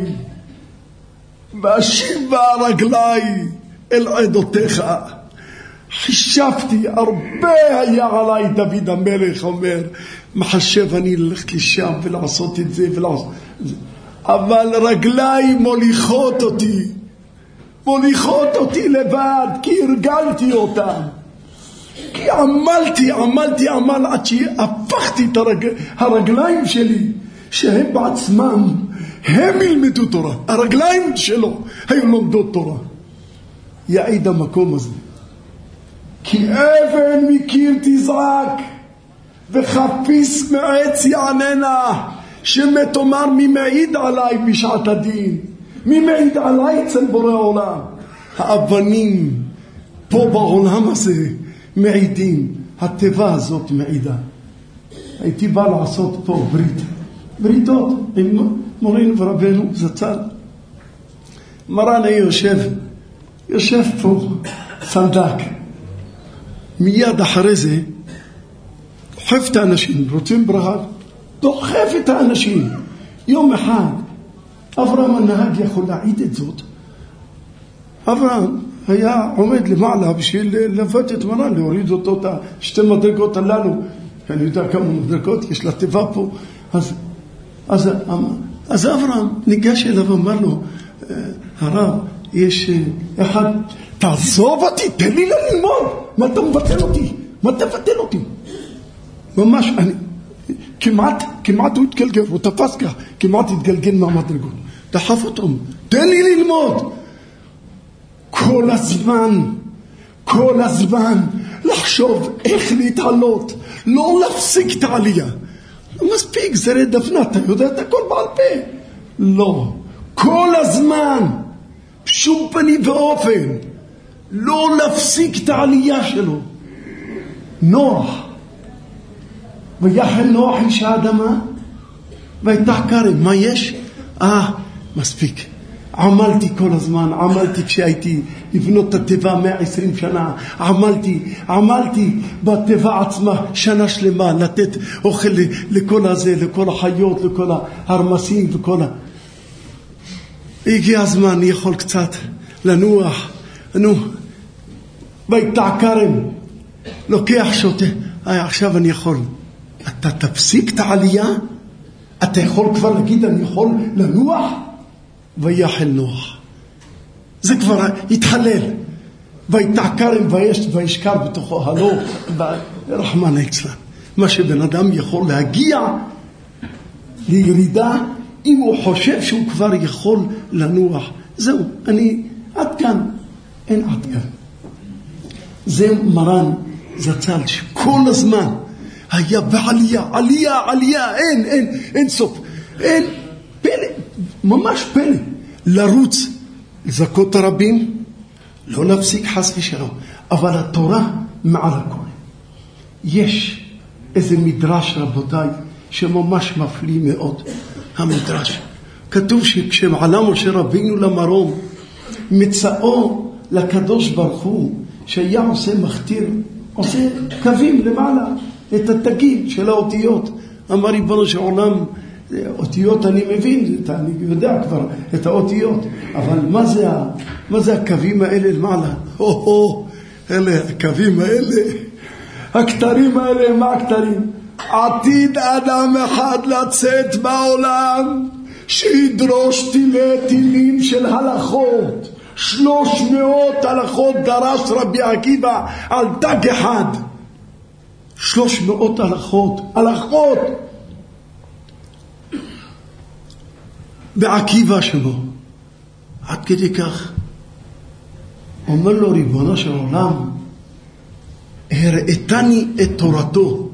ואשיבה רגליי אל עדותיך. חישבתי, הרבה היה עליי. דוד המלך אומר, מחשב אני ללכת לשם ולעשות את זה ולעשות את זה. אבל רגליי מוליכות אותי לבד, כי הרגלתי אותם. כי עמלתי עד שהפכתי את הרגליים שלי, שהם בעצמם, הם ילמדו תורה. הרגליים שלו היו לומדות תורה. יעיד המקום הזה. כי אבן מקיר תזעק, וחפיס מעץ יעננה, שמתומר מי מעיד עליי בשעת הדין, מי מעיד עליי אצל בורא עולם. האבנים פה בעולם הזה מעידים, הטבע הזאת מעידה. הייתי בא לעשות פה בריתות עם מורינו ורבנו זצ"ל. מרן היה יושב פה סנדק. מיד אחרי זה דוחף את האנשים, רוצים ברכה, דוחף את האנשים. יום אחד אברהם הנהג יכול להעיד את זאת. אברהם היה עומד למעלה בשביל לבט את מרן, להוריד אותו את שתי מדרגות הללו. אני יודע כמה מדרגות יש לטבע פה. אז אברהם ניגש אליו ואמר לו, הרב, יש אחד, תעזוב אותי, תן לי ללמוד. מה אתה מבטל אותי? ממש, כמעט הוא התגלגל, הוא תפס כך, כמעט התגלגל מהמדרגות. דחף אותו, תן לי ללמוד. כל הזמן לחשוב איך להתעלות, לא להפסיק את העלייה. מספיק, זה דפנה, אתה יודע את הכל בעל פה. לא, כל הזמן, שום פנים ואופן, לא להפסיק את העלייה שלו. נוח, ויחל נוח איש האדמה, והייתה כרם, מה יש? מספיק. עמלתי כל הזמן, עמלתי כשהייתי לבנות את הטבע 120 שנה, עמלתי בטבע עצמה שנה שלמה, לתת אוכל לכל הזה, לכל החיות, לכל הרמסים, הגיע הזמן, אני יכול קצת לנוח, והייתה כרם, לוקח שוטה, עכשיו אני יכול, אתה תפסיק את העלייה, אתה יכול כבר להגיד, אני יכול לנוח, ויחל נוח. זה כבר התחלל. והייתה כרם וישכב בתוכו, הלא רחמנא ליצלן. מה שבן אדם יכול להגיע לירידה, אם הוא חושב שהוא כבר יכול לנוח. זהו, עד כאן, אין עד כאן. זה מרן זצ"ל שכל הזמן היה בעלייה, אין סוף, אין פלא, ממש פלא, לרוץ, לזכות הרבים, לא להפסיק חס ושלום, אבל התורה מעל הכל. יש איזה מדרש רבותיי שממש מפליא מאוד, המדרש. כתוב שכשמעלה משה רבינו למרום, מצאו לקדוש ברוך הוא, שהיה עושה מכתיר, עושה קווים למעלה, את התגים של האותיות. אמר ריבונו של עולם, אותיות אני מבין, אני יודע כבר את האותיות, אבל מה זה הקווים האלה למעלה? אלה הקווים האלה, הכתרים האלה, מה הכתרים? עתיד אדם אחד לצאת בעולם שידרוש תילי תילים של הלכות. 300 הלכות דרש רבי עקיבא על דג אחד. 300 הלכות בעקיבא שלו. עד כדי כך אומר לו ריבונו של עולם, הראיתני את תורתו.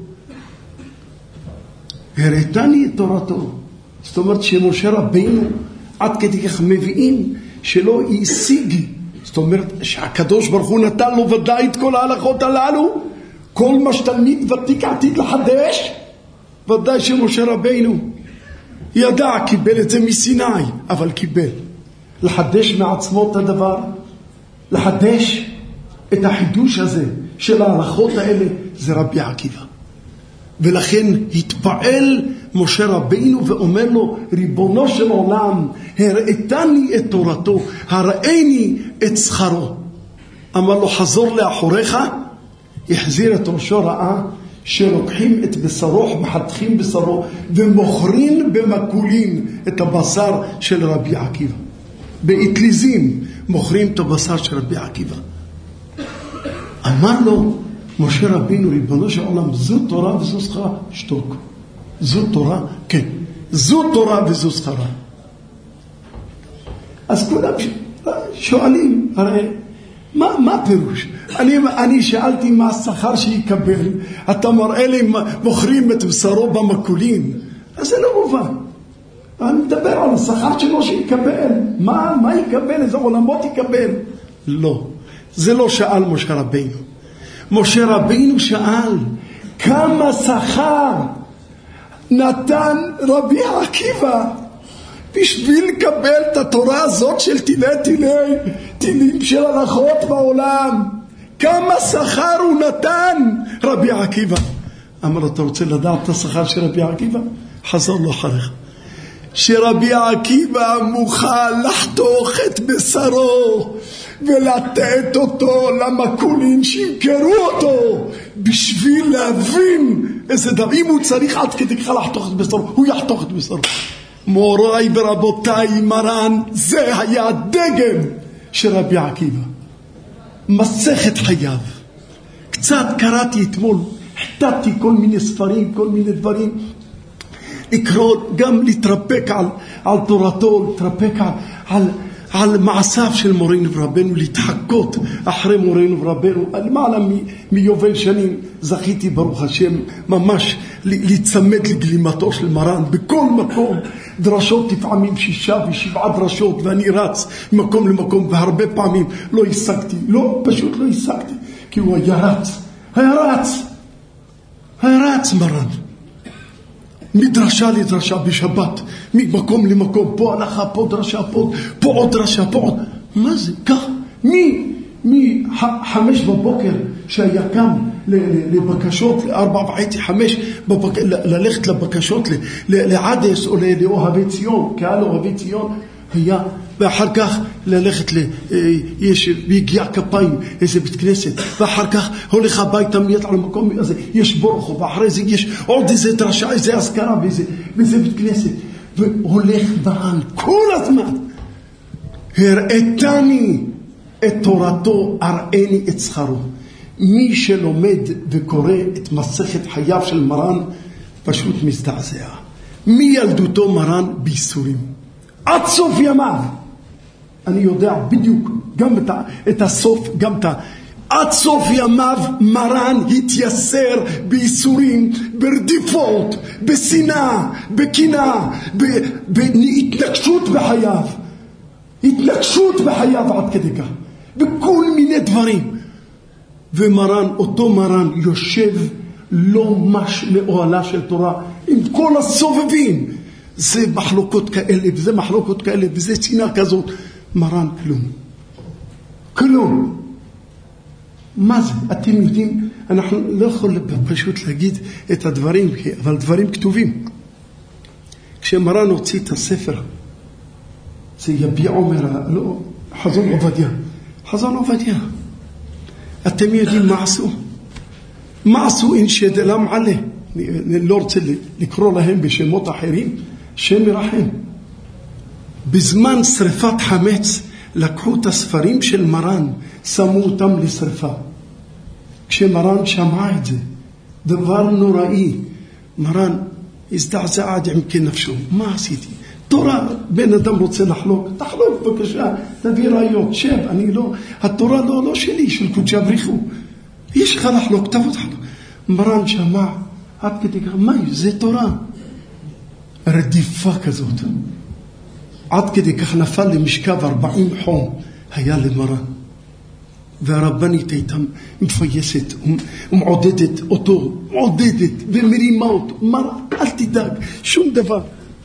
הראיתני את תורתו. זאת אומרת שמשה רבינו עד כדי כך מביאים שלא השיג. זאת אומרת שהקדוש ברוך הוא נתן לו ודאי את כל ההלכות הללו. כל מה שתלמיד ותיק עתיד לחדש, ודאי שמשה רבינו ידע, קיבל את זה מסיני, אבל קיבל. לחדש מעצמו את הדבר, לחדש את החידוש הזה של ההלכות האלה, זה רבי עקיבא. ולכן התפעל משה רבינו ואומר לו, ריבונו של עולם, הראיתני את תורתו, הראיני את שכרו. אמר לו, חזור לאחוריך. החזיר את ראשו, ראה שלוקחים את בשרו, מחתכים בשרו ומוכרים במקולין את הבשר של רבי עקיבא. באטליזים מוכרים את הבשר של רבי עקיבא. אמר לו משה רבינו, ריבונו של עולם, זו תורה וזו שכרה. שתוק. זו תורה? כן. זו תורה וזו שכרה. אז כולם שואלים, הרי מה פירוש? אני שאלתי מה השכר שיקבל, אתה מראה לי מוכרים את בשרו במקולין, אז זה לא מובן. אני מדבר על השכר שלו שיקבל. מה יקבל? איזה עולמות יקבל? לא, זה לא שאל משה רבינו. משה רבינו שאל כמה שכר נתן רבי עקיבא בשביל לקבל את התורה הזאת של תילים של הלכות בעולם. כמה שכר הוא נתן רבי עקיבא? אמר לו, אתה רוצה לדעת את השכר של רבי עקיבא? חזור לו אחריך. שרבי עקיבא מוכן לחתוך את בשרו ולתת אותו למקולין שימכרו אותו בשביל להבין איזה דבר. אם הוא צריך עד כדי כך לחתוך את בשרו, הוא יחתוך את בשרו. מוריי ורבותיי, מרן, זה היה הדגם של רבי עקיבא. מסכת חייו. קצת קראתי אתמול, החטאתי כל מיני ספרים, כל מיני דברים. לקרוא, גם להתרפק על תורתו, להתרפק על מעשיו של מורנו ורבנו, להתחקות אחרי מורנו ורבנו. למעלה מיובל שנים זכיתי ברוך השם ממש להצמד לגלימתו של מרן בכל מקום. דרשות לפעמים 6 ו7 דרשות, ואני רץ ממקום למקום, והרבה פעמים לא השגתי, פשוט לא השגתי, כי הוא היה רץ מרן מדרשה לדרשה בשבת, ממקום למקום, פה הלכה, פה דרשה, פה עוד דרשה, פה עוד. מה זה? כך, מ5 בבוקר שהיה קם לבקשות, 4:30-5 ללכת לבקשות לעדס או לאוהבי ציון, קהל אוהבי ציון היה, ואחר כך ללכת יש ביגיע כפיים איזה בית כנסת, ואחר כך הולך הביתה מיד על המקום הזה, יש בורחו, ואחרי זה יש עוד איזה דרשה, איזה אזכרה באיזה בית כנסת, והולך בען כל הזמן. הראיתני את תורתו, הראיני את שכרו. מי שלומד וקורא את מסכת חייו של מרן פשוט מזדעזע. מילדותו מרן בייסורים עד סוף ימיו. אני יודע בדיוק גם את הסוף, גם עד סוף ימיו מרן התייסר בייסורים, ברדיפות, בשנאה, בקנאה, בהתנגשות בחייו. התנגשות בחייו עד כדי כך, בכל מיני דברים. ומרן, אותו מרן יושב לא מש לאוהלה של תורה עם כל הסובבים. זה מחלוקות כאלה וזה מחלוקות כאלה וזה שנאה כזאת. מרן כלום. מה זה? אתם יודעים, אנחנו לא יכולים פשוט להגיד את הדברים, אבל דברים כתובים. כשמרן הוציא את הספר, זה יביע עומר, לא, חזון עובדיה. חזון עובדיה. אתם יודעים מה עשו? מה עשו אנשי דלם עלה? אני לא רוצה לקרוא להם בשמות אחרים, שם מרחם. בזמן שריפת חמץ, לקחו את הספרים של מרן, שמו אותם לשריפה. כשמרן שמע את זה, דבר נוראי, מרן הזדעזע עד עמקי נפשו. מה עשיתי? תורה, בן אדם רוצה לחלוק, תחלוק בבקשה, תביא ראיות, שב, אני לא, התורה לא שלי, של קודשי הבריחו. יש לך לחלוק, תבוא תחלוק. מרן שמע, עד כדי כך, מה זה תורה? רדיפה כזאת. עד כדי כך נפל למשכב 40 חום, היה למרן. והרבנית הייתה מפייסת ומעודדת אותו, מעודדת ומרימה אותו. מרן, אל תדאג, שום דבר.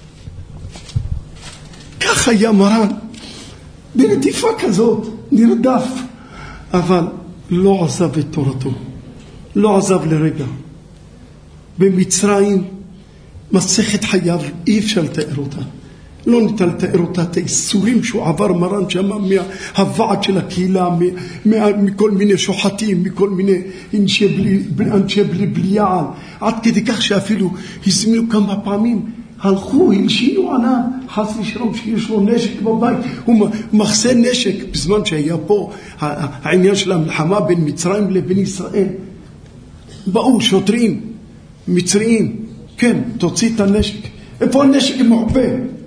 כך היה מרן, ברדיפה כזאת, נרדף, אבל לא עזב את תורתו, לא עזב לרגע. במצרים, מסכת חייו, אי אפשר לתאר אותה. לא ניתן לתאר אותה, את האיסורים שהוא עבר מרן שם, מהוועד של הקהילה, מכל מיני שוחטים, מכל מיני אנשי בלי יעל, עד כדי כך שאפילו הזמינו כמה פעמים, הלכו, הלשינו עליו, חס ושלום שיש לו נשק בבית, הוא מחסה נשק, בזמן שהיה פה העניין של המלחמה בין מצרים לבין ישראל. באו שוטרים, מצריים, כן, תוציא את הנשק. איפה הנשק מעובה?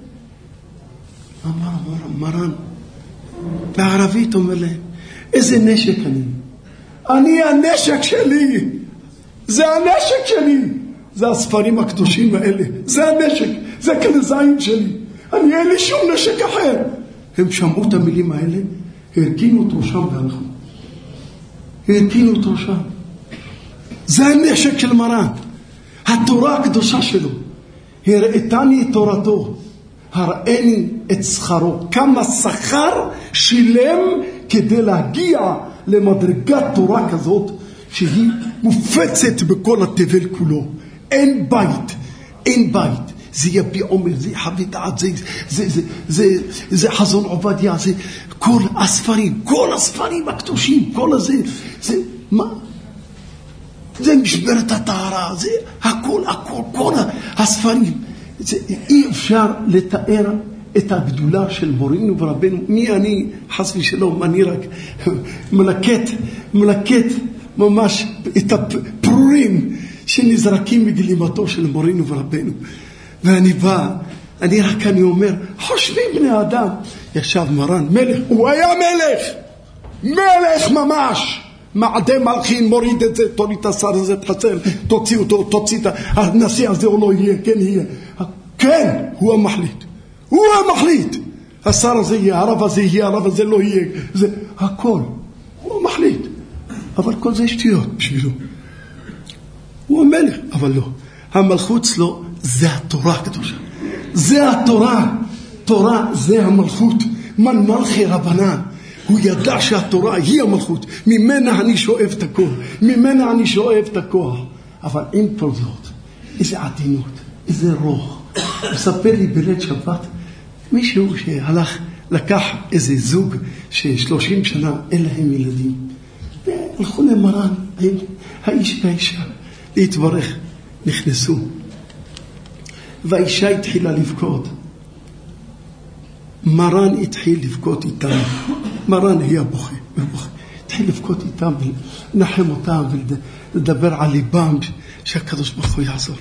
אמר מרן, בערבית אומר להם, איזה נשק אני? אני הנשק שלי, זה הנשק שלי. זה הספרים הקדושים האלה, זה הנשק, זה כנזיים שלי, אני אין לי שום נשק אחר. הם שמעו את המילים האלה, הרכינו את ראשם והלכו. הרכינו את ראשם. זה הנשק של מרן, התורה הקדושה שלו. הראיתני את תורתו, הראיני את שכרו. כמה שכר שילם כדי להגיע למדרגת תורה כזאת, שהיא מופצת בכל התבל כולו. אין בית, אין בית. זה יביע עומר, זה חוות דעת, זה חזון עובדיה, זה כל הספרים הקדושים, כל הזה, זה מה? זה משברת הטהרה, זה הכל, כל הספרים. זה, אי אפשר לתאר את הגדולה של מורינו ורבנו. מי אני, חס ושלום, אני רק מלקט ממש את הפרורים שנזרקים מגלימתו של מורינו ורבנו. ואני בא, אני אומר, חושבים בני אדם. ישב מרן, מלך, הוא היה מלך ממש. מעדי מלכין, מוריד את זה, תוריד את השר הזה, תחצל, תוציא אותו, תוציא את הנשיא הזה, או לא יהיה, כן יהיה. כן, הוא המחליט. השר הזה יהיה, הרב הזה יהיה, הרב הזה לא יהיה. זה הכל, הוא המחליט. אבל כל זה שטויות בשבילו. הוא המלך, אבל לא. המלכות שלו זה התורה הקדושה. זה התורה. תורה זה המלכות. מן מלכי רבנן. הוא ידע שהתורה היא המלכות. ממנה אני שואב את הכוח. ממנה אני שואב את הכוח. אבל עם כל זאת, איזה עדינות, איזה רוח. הוא מספר לי בליל שבת, מישהו שהלך, לקח איזה זוג ש30 שנה אין להם ילדים. הלכו למרן, האיש והאישה, להתברך, נכנסו. והאישה התחילה לבכות. מרן התחיל לבכות איתם. מרן היה בוכה. התחיל לבכות איתם ולנחם אותם ולדבר על ליבם שהקדוש ברוך הוא יעזור.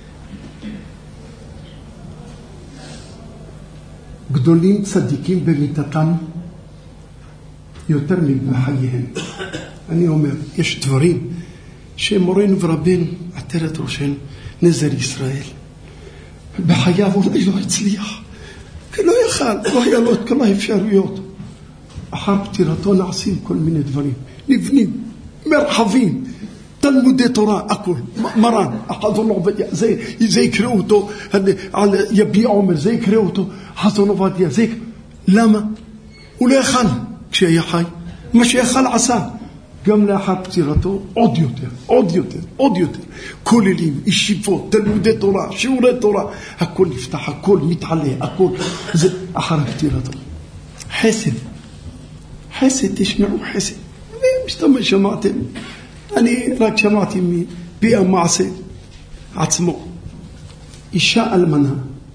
גדולים צדיקים במיתתם יותר מבחייהם. אני אומר, יש דברים שמורנו ורבנו, עטרת ראשנו, נזר ישראל, בחייו אולי לא הצליח, כי לא יכל, לא היה לו את כל האפשרויות. אחר פטירתו נעשים כל מיני דברים, נבנים, מרחבים, תלמודי תורה, הכל, מרן, חזון עובדיה, זה יקראו אותו, על יביע עומר, זה יקראו אותו, חזון עובדיה, זה, למה? הוא לא יכל כשהיה חי, מה שיכל עשה, גם לאחר פטירתו עוד יותר, עוד יותר, עוד יותר. כוללים, ישיבות, תלמודי תורה, שיעורי תורה, הכל נפתח, הכל מתעלה, הכל, זה אחר פטירתו. חסד, חסד, תשמעו חסד. משתמש שמעתם, אני רק שמעתי מפי המעשה עצמו. אישה אלמנה,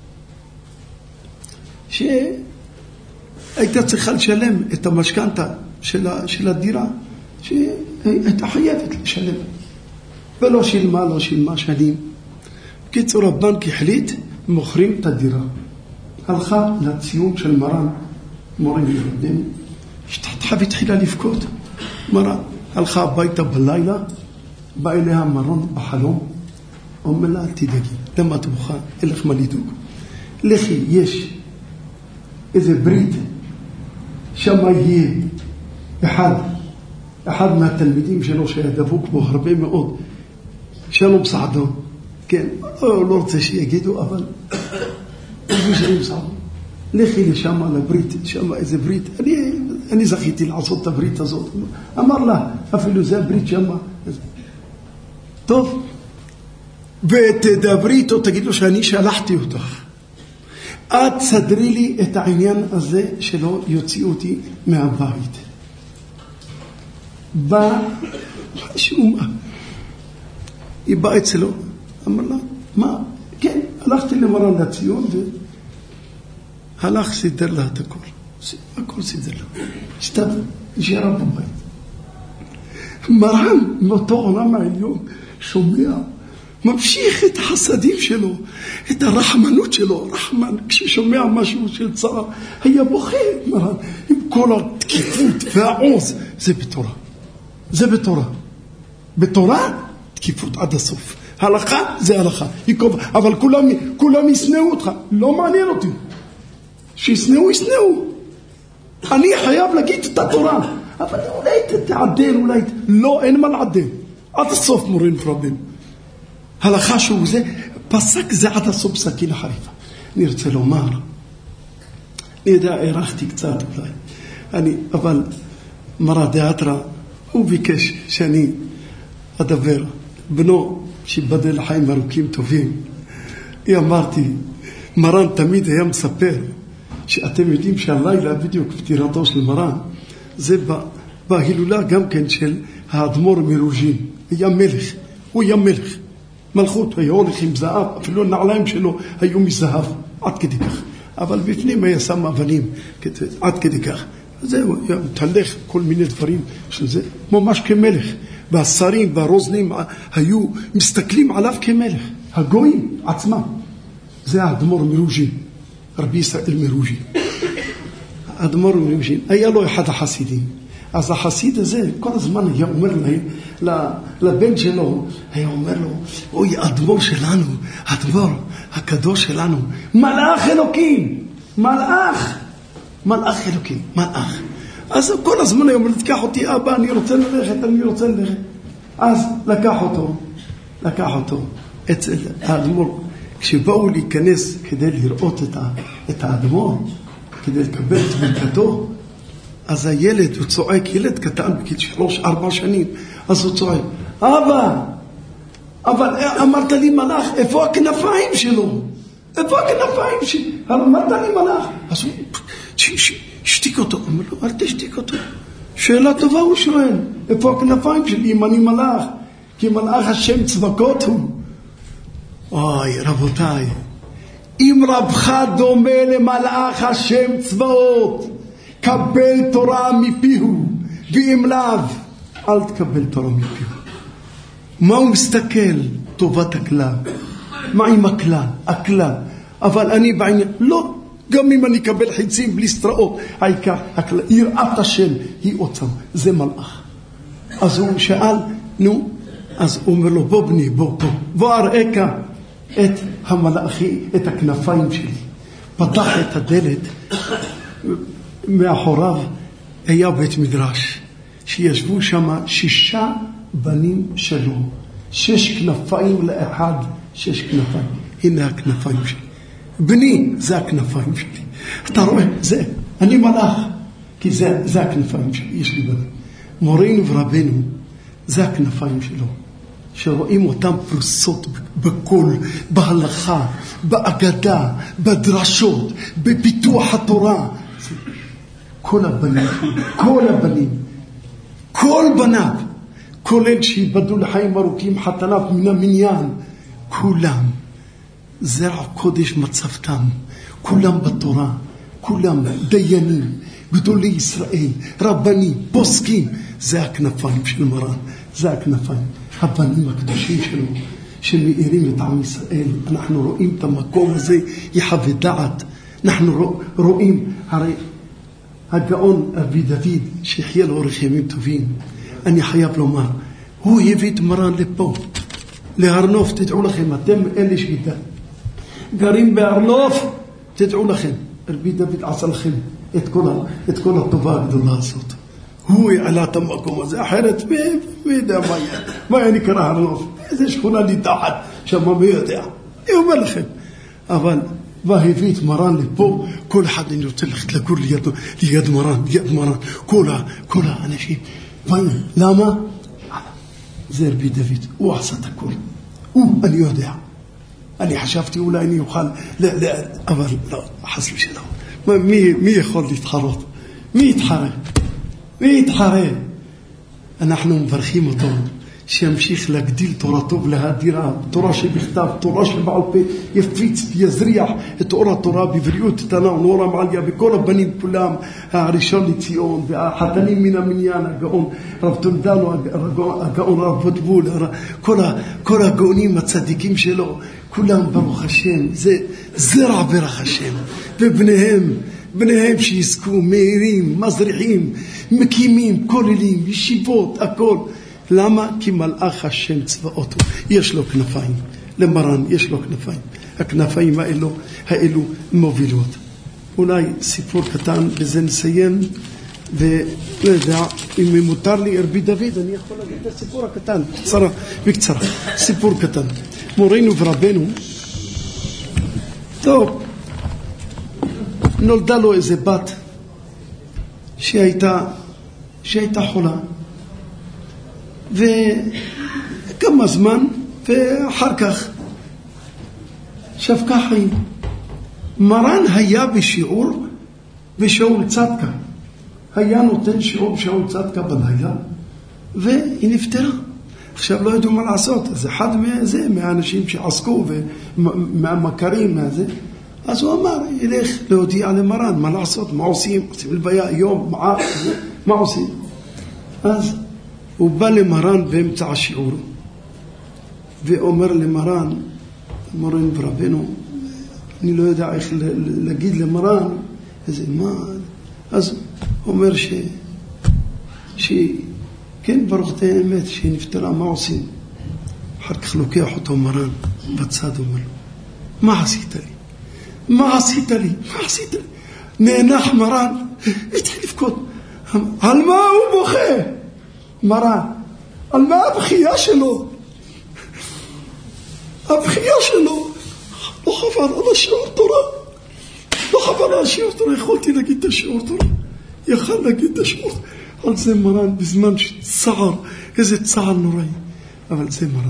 שהייתה צריכה לשלם את המשכנתה של הדירה, שהייתה חייבת לשלם, ולא שילמה, לא שילמה שנים. בקיצור, הבנק החליט, מוכרים את הדירה. הלכה לציון של מרן, מורה ירדן, השתתחה והתחילה לבכות. מרן הלכה הביתה בלילה, בא אליה מרון בחלום, אומר לה, תדאגי, למה את בוכה? אין לך מה לדאוג. לכי, יש איזה ברית, שם יהיה אחד מהתלמידים שלו שידבוק בו הרבה מאוד, שלום סעדון, כן, לא רוצה שיגידו, אבל שלום סעדון. לכי לשם לברית, שם איזה ברית, אני זכיתי לעשות את הברית הזאת. אמר לה, אפילו זה הברית שם. טוב, ותדברי איתו, תגיד לו שאני שלחתי אותך. את סדרי לי את העניין הזה שלא יוציאו אותי מהבית. בא משהו, היא באה אצלו, אמר לה, מה? כן, הלכתי למרן לציון והלך סידר לה את הכל. הכל סידר לה. שתב, נשארה בבית. מרן מאותו עולם העליון שומע, ממשיך את החסדים שלו, את הרחמנות שלו, רחמן, כששומע משהו של צער, היה בוכה, מרן, עם כל התקיפות והעוז, זה בתורה. זה בתורה. בתורה, תקיפות עד הסוף. הלכה, זה הלכה. אבל כולם יסנאו אותך. לא מעניין אותי. שיסנאו, יסנאו. אני חייב להגיד את התורה. אבל אולי תעדן, אולי... לא, אין מה לעדן. עד הסוף מורים רבים. הלכה שהוא זה, פסק זה עד הסוף סכין החריפה. אני רוצה לומר, אני יודע, הערכתי קצת אולי. אבל מרא דאתרא, הוא ביקש שאני אדבר. בנו, שיבדל לחיים ארוכים טובים. היא אמרתי, מרן תמיד היה מספר, שאתם יודעים שהלילה בדיוק פטירתו של מרן, זה בהילולה גם כן של האדמו"ר מרוז'ין. היה מלך, הוא היה מלך. מלכות, היה הולך עם זהב, אפילו הנעליים שלו היו מזהב, עד כדי כך. אבל בפנים היה שם אבנים, עד כדי כך. זהו, היה מתהלך כל מיני דברים, שזה ממש כמלך. והשרים והרוזנים היו מסתכלים עליו כמלך. הגויים עצמם. זה האדמו"ר מרוז'ין, רבי ישראל מרוז'ין. האדמו"ר מרוז'ין, היה לו אחד החסידים. אז החסיד הזה כל הזמן היה אומר לבן שלו, היה אומר לו, אוי, אדמו"ר שלנו, אדמו"ר הקדוש שלנו, מלאך אלוקים, מלאך אלוקים, מלאך. אז כל הזמן היה אומר, תקח אותי אבא, אני רוצה ללכת. אז לקח אותו אצל האדמו"ר. כשבאו להיכנס כדי לראות את האדמו"ר, כדי לקבל את ברכתו, אז הילד, הוא צועק, ילד קטן בגיל 3-4 שנים, אז הוא צועק, אבא, אבל אמרת לי מלאך, איפה הכנפיים שלו? אמרת לי מלאך. אז הוא, שתיק אותו. אומר לו, אל תשתיק אותו. שאלה טובה הוא שואל, איפה הכנפיים שלי אם אני מלאך? כי מלאך השם צבקות הוא. אוי, רבותיי, אם רבך דומה למלאך השם צבאות, קבל תורה מפיהו, ואם לאו, אל תקבל תורה מפיהו. מה הוא מסתכל? טובת הכלל. מה עם הכלל? אבל אני בעניין, לא, גם אם אני אקבל חיצים בלי סטראות, העיקר, יראת השם היא עוצם, זה מלאך. אז הוא שאל, נו, אז הוא אומר לו, בוא בני, בוא אראך את המלאכי, את הכנפיים שלי. פתח את הדלת, מאחוריו היה בית מדרש, שישבו שם 6 בנים שלו, 6 כנפיים לאחד, 6 כנפיים. הנה הכנפיים שלי. בני, זה הכנפיים שלי. אתה רואה, זה, אני מלאך, כי זה הכנפיים שלי, יש לי בנים. מורינו ורבנו, זה הכנפיים שלו, שרואים אותם פרוסות בכל, בהלכה, באגדה, בדרשות, בפיתוח התורה. כל הבנים, כל בניו, כולל שיבדו לחיים ארוכים חתניו מן המניין, כולם, זרע קודש מצבתם, כולם בתורה, כולם דיינים, גדולי ישראל, רבנים, פוסקים, זה הכנפיים של מרן, זה הכנפיים, הבנים הקדושים שלו, שמאירים את עם ישראל. אנחנו רואים את המקום הזה, יחווה דעת, אנחנו רואים, הרי הגאון אבי דוד, שיחיה לו אורך ימים טובים, אני חייב לומר, הוא הביא את מרן לפה, להרנוף, תדעו לכם, אתם אלה גרים בהרנוף, תדעו לכם, אבי דוד עשה לכם את כל הטובה הגדולה הזאת. הוא העלה את המקום הזה, אחרת מי יודע מה היה נקרא הרנוף, איזה שכונה ניתחת, שמה מי יודע, אני אומר לכם. אבל והביא את מרן לפה, כל אחד אני רוצה ללכת לגור ליד מרן, כל האנשים. למה? זה רבי דוד, הוא עשה את הכל. אני יודע. אני חשבתי אולי אני אוכל, אבל לא, חס ושלום. מי יכול להתחרות? מי יתחרה? אנחנו מברכים אותו, שימשיך להגדיל תורתו ולהדירה, תורה שבכתב, תורה שבעל פה, יפיץ ויזריח את אור התורה בבריאות קטנה ונור המעליה, וכל הבנים כולם, הראשון לציון והחתנים מן המניין, הגאון רב תולדנו, הגאון רב בוטבול, כל הגאונים הצדיקים שלו, כולם ברוך השם, זה זרע ברך השם, ובניהם שיזכו, מאירים, מזריחים, מקימים, כוללים, ישיבות, הכל. למה? כי מלאך השם צבאות הוא. יש לו כנפיים. למרן יש לו כנפיים. הכנפיים האלו מובילות. אולי סיפור קטן, בזה נסיים, ולא יודע, אם מותר לי רבי דוד, אני יכול להגיד את הסיפור הקטן, בקצרה. סיפור קטן. מורינו ורבנו, טוב, נולדה לו איזה בת שהייתה חולה, וכמה זמן, ואחר כך שבקה חיים. מרן היה בשיעור בשאול צדקה, היה נותן שיעור בשאול צדקה בלילה, והיא נפטרה. עכשיו לא ידעו מה לעשות, אז אחד מהאנשים שעסקו ומהמכרים אז הוא אמר, ילך להודיע למרן, מה לעשות, מה עושים, עושים לוויה היום, מה עושים? אז הוא בא למרן באמצע השיעור, ואומר למרן, מורנו ורבנו, אני לא יודע איך להגיד למרן, אז הוא אומר כן, ברוך את האמת, שהיא נפטרה, מה עושים? אחר כך לוקח אותו מרן בצד, אומר, מה עשית לי? נאנח מרן, התחיל לבכות. על מה הוא בוכה? מרן, על מה הבכייה שלו? לא חבל על השיעור תורה. יכולתי להגיד את השיעור תורה. יכל להגיד את השיעור תורה. על זה מרן, בזמן שצער, איזה צער נוראי. אבל זה מרן.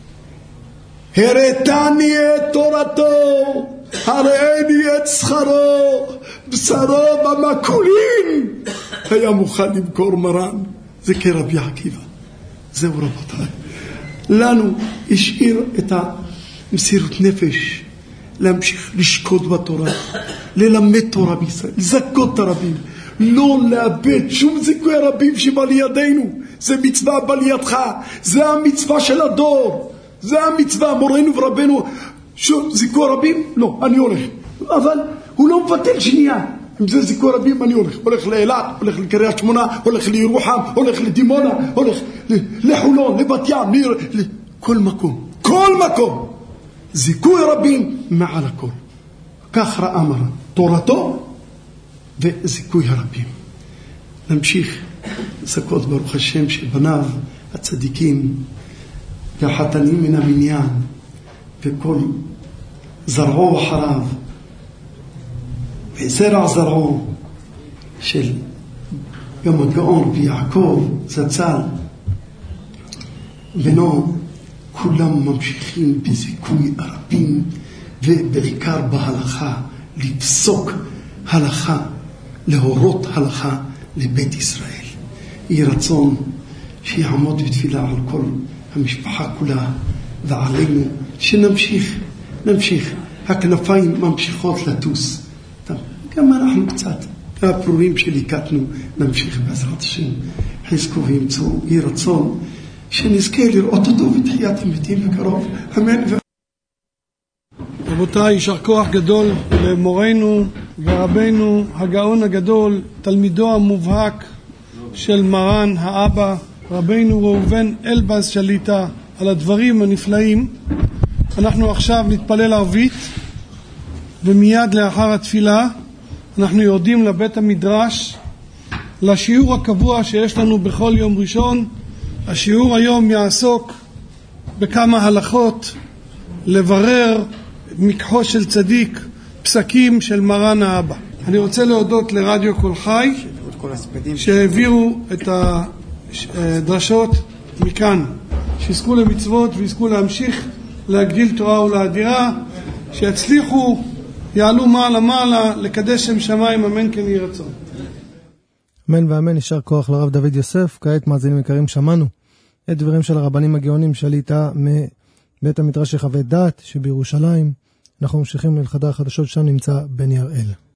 הראתני את תורתו, הראיני את שכרו, בשרו במקולים. היה מוכן למכור מרן. זה כרבי עקיבא. זהו רבותיי. לנו השאיר את המסירות נפש, להמשיך לשקוד בתורה, ללמד תורה בישראל, לזכות את הרבים, לא לאבד שום זיכוי הרבים שבא לידינו. זה מצווה בא לידך, זה המצווה של הדור, זה המצווה. מורנו ורבנו, זיכוי הרבים? לא, אני הולך. אבל הוא לא מבטל שנייה. אם זה זיכוי רבים, אני הולך לאילת, הולך לקריית שמונה, הולך לירוחם, הולך לדימונה, הולך לחולון, לבת ים, כל מקום. זיכוי רבים מעל הכל. כך ראה מרן, תורתו וזיכוי הרבים. נמשיך לזכות ברוך השם שבניו הצדיקים והחתנים מן המניין וכל זרעו אחריו וזרע זרעו של גם הגאון ויעקב זצ"ל, בנו, כולם ממשיכים בזיכוי הרבים, ובעיקר בהלכה, לפסוק הלכה, להורות הלכה לבית ישראל. יהי רצון שיעמוד בתפילה על כל המשפחה כולה ועלינו, שנמשיך, הכנפיים ממשיכות לטוס. גם אנחנו קצת, הפרורים שליקטנו, נמשיך בעזרת השם. חזקו וימצאו, יהי רצון שנזכה לראות אותו בתחיית המתים בקרוב. אמן. רבותיי, יישר כוח גדול למורנו ורבנו הגאון הגדול, תלמידו המובהק של מרן האבא רבנו ראובן אלבז שליטה, על הדברים הנפלאים. אנחנו עכשיו נתפלל ערבית, ומיד לאחר התפילה אנחנו יורדים לבית המדרש לשיעור הקבוע שיש לנו בכל יום ראשון. השיעור היום יעסוק בכמה הלכות לברר מקחו של צדיק, פסקים של מרן האבא. אני רוצה להודות לרדיו כל חי שהעבירו את הדרשות מכאן, שיזכו למצוות ויזכו להמשיך להגדיל תורה ולהדירה, שיצליחו, יעלו מעלה לקדש שם שמיים, אמן כן יהי רצון. אמן ואמן. יישר כוח לרב דוד יוסף. כעת מאזינים יקרים, שמענו את דברים של הרבנים הגאונים שליטה מבית המדרש חוות דעת שבירושלים. אנחנו ממשיכים לחדר החדשות, שם נמצא בני הראל.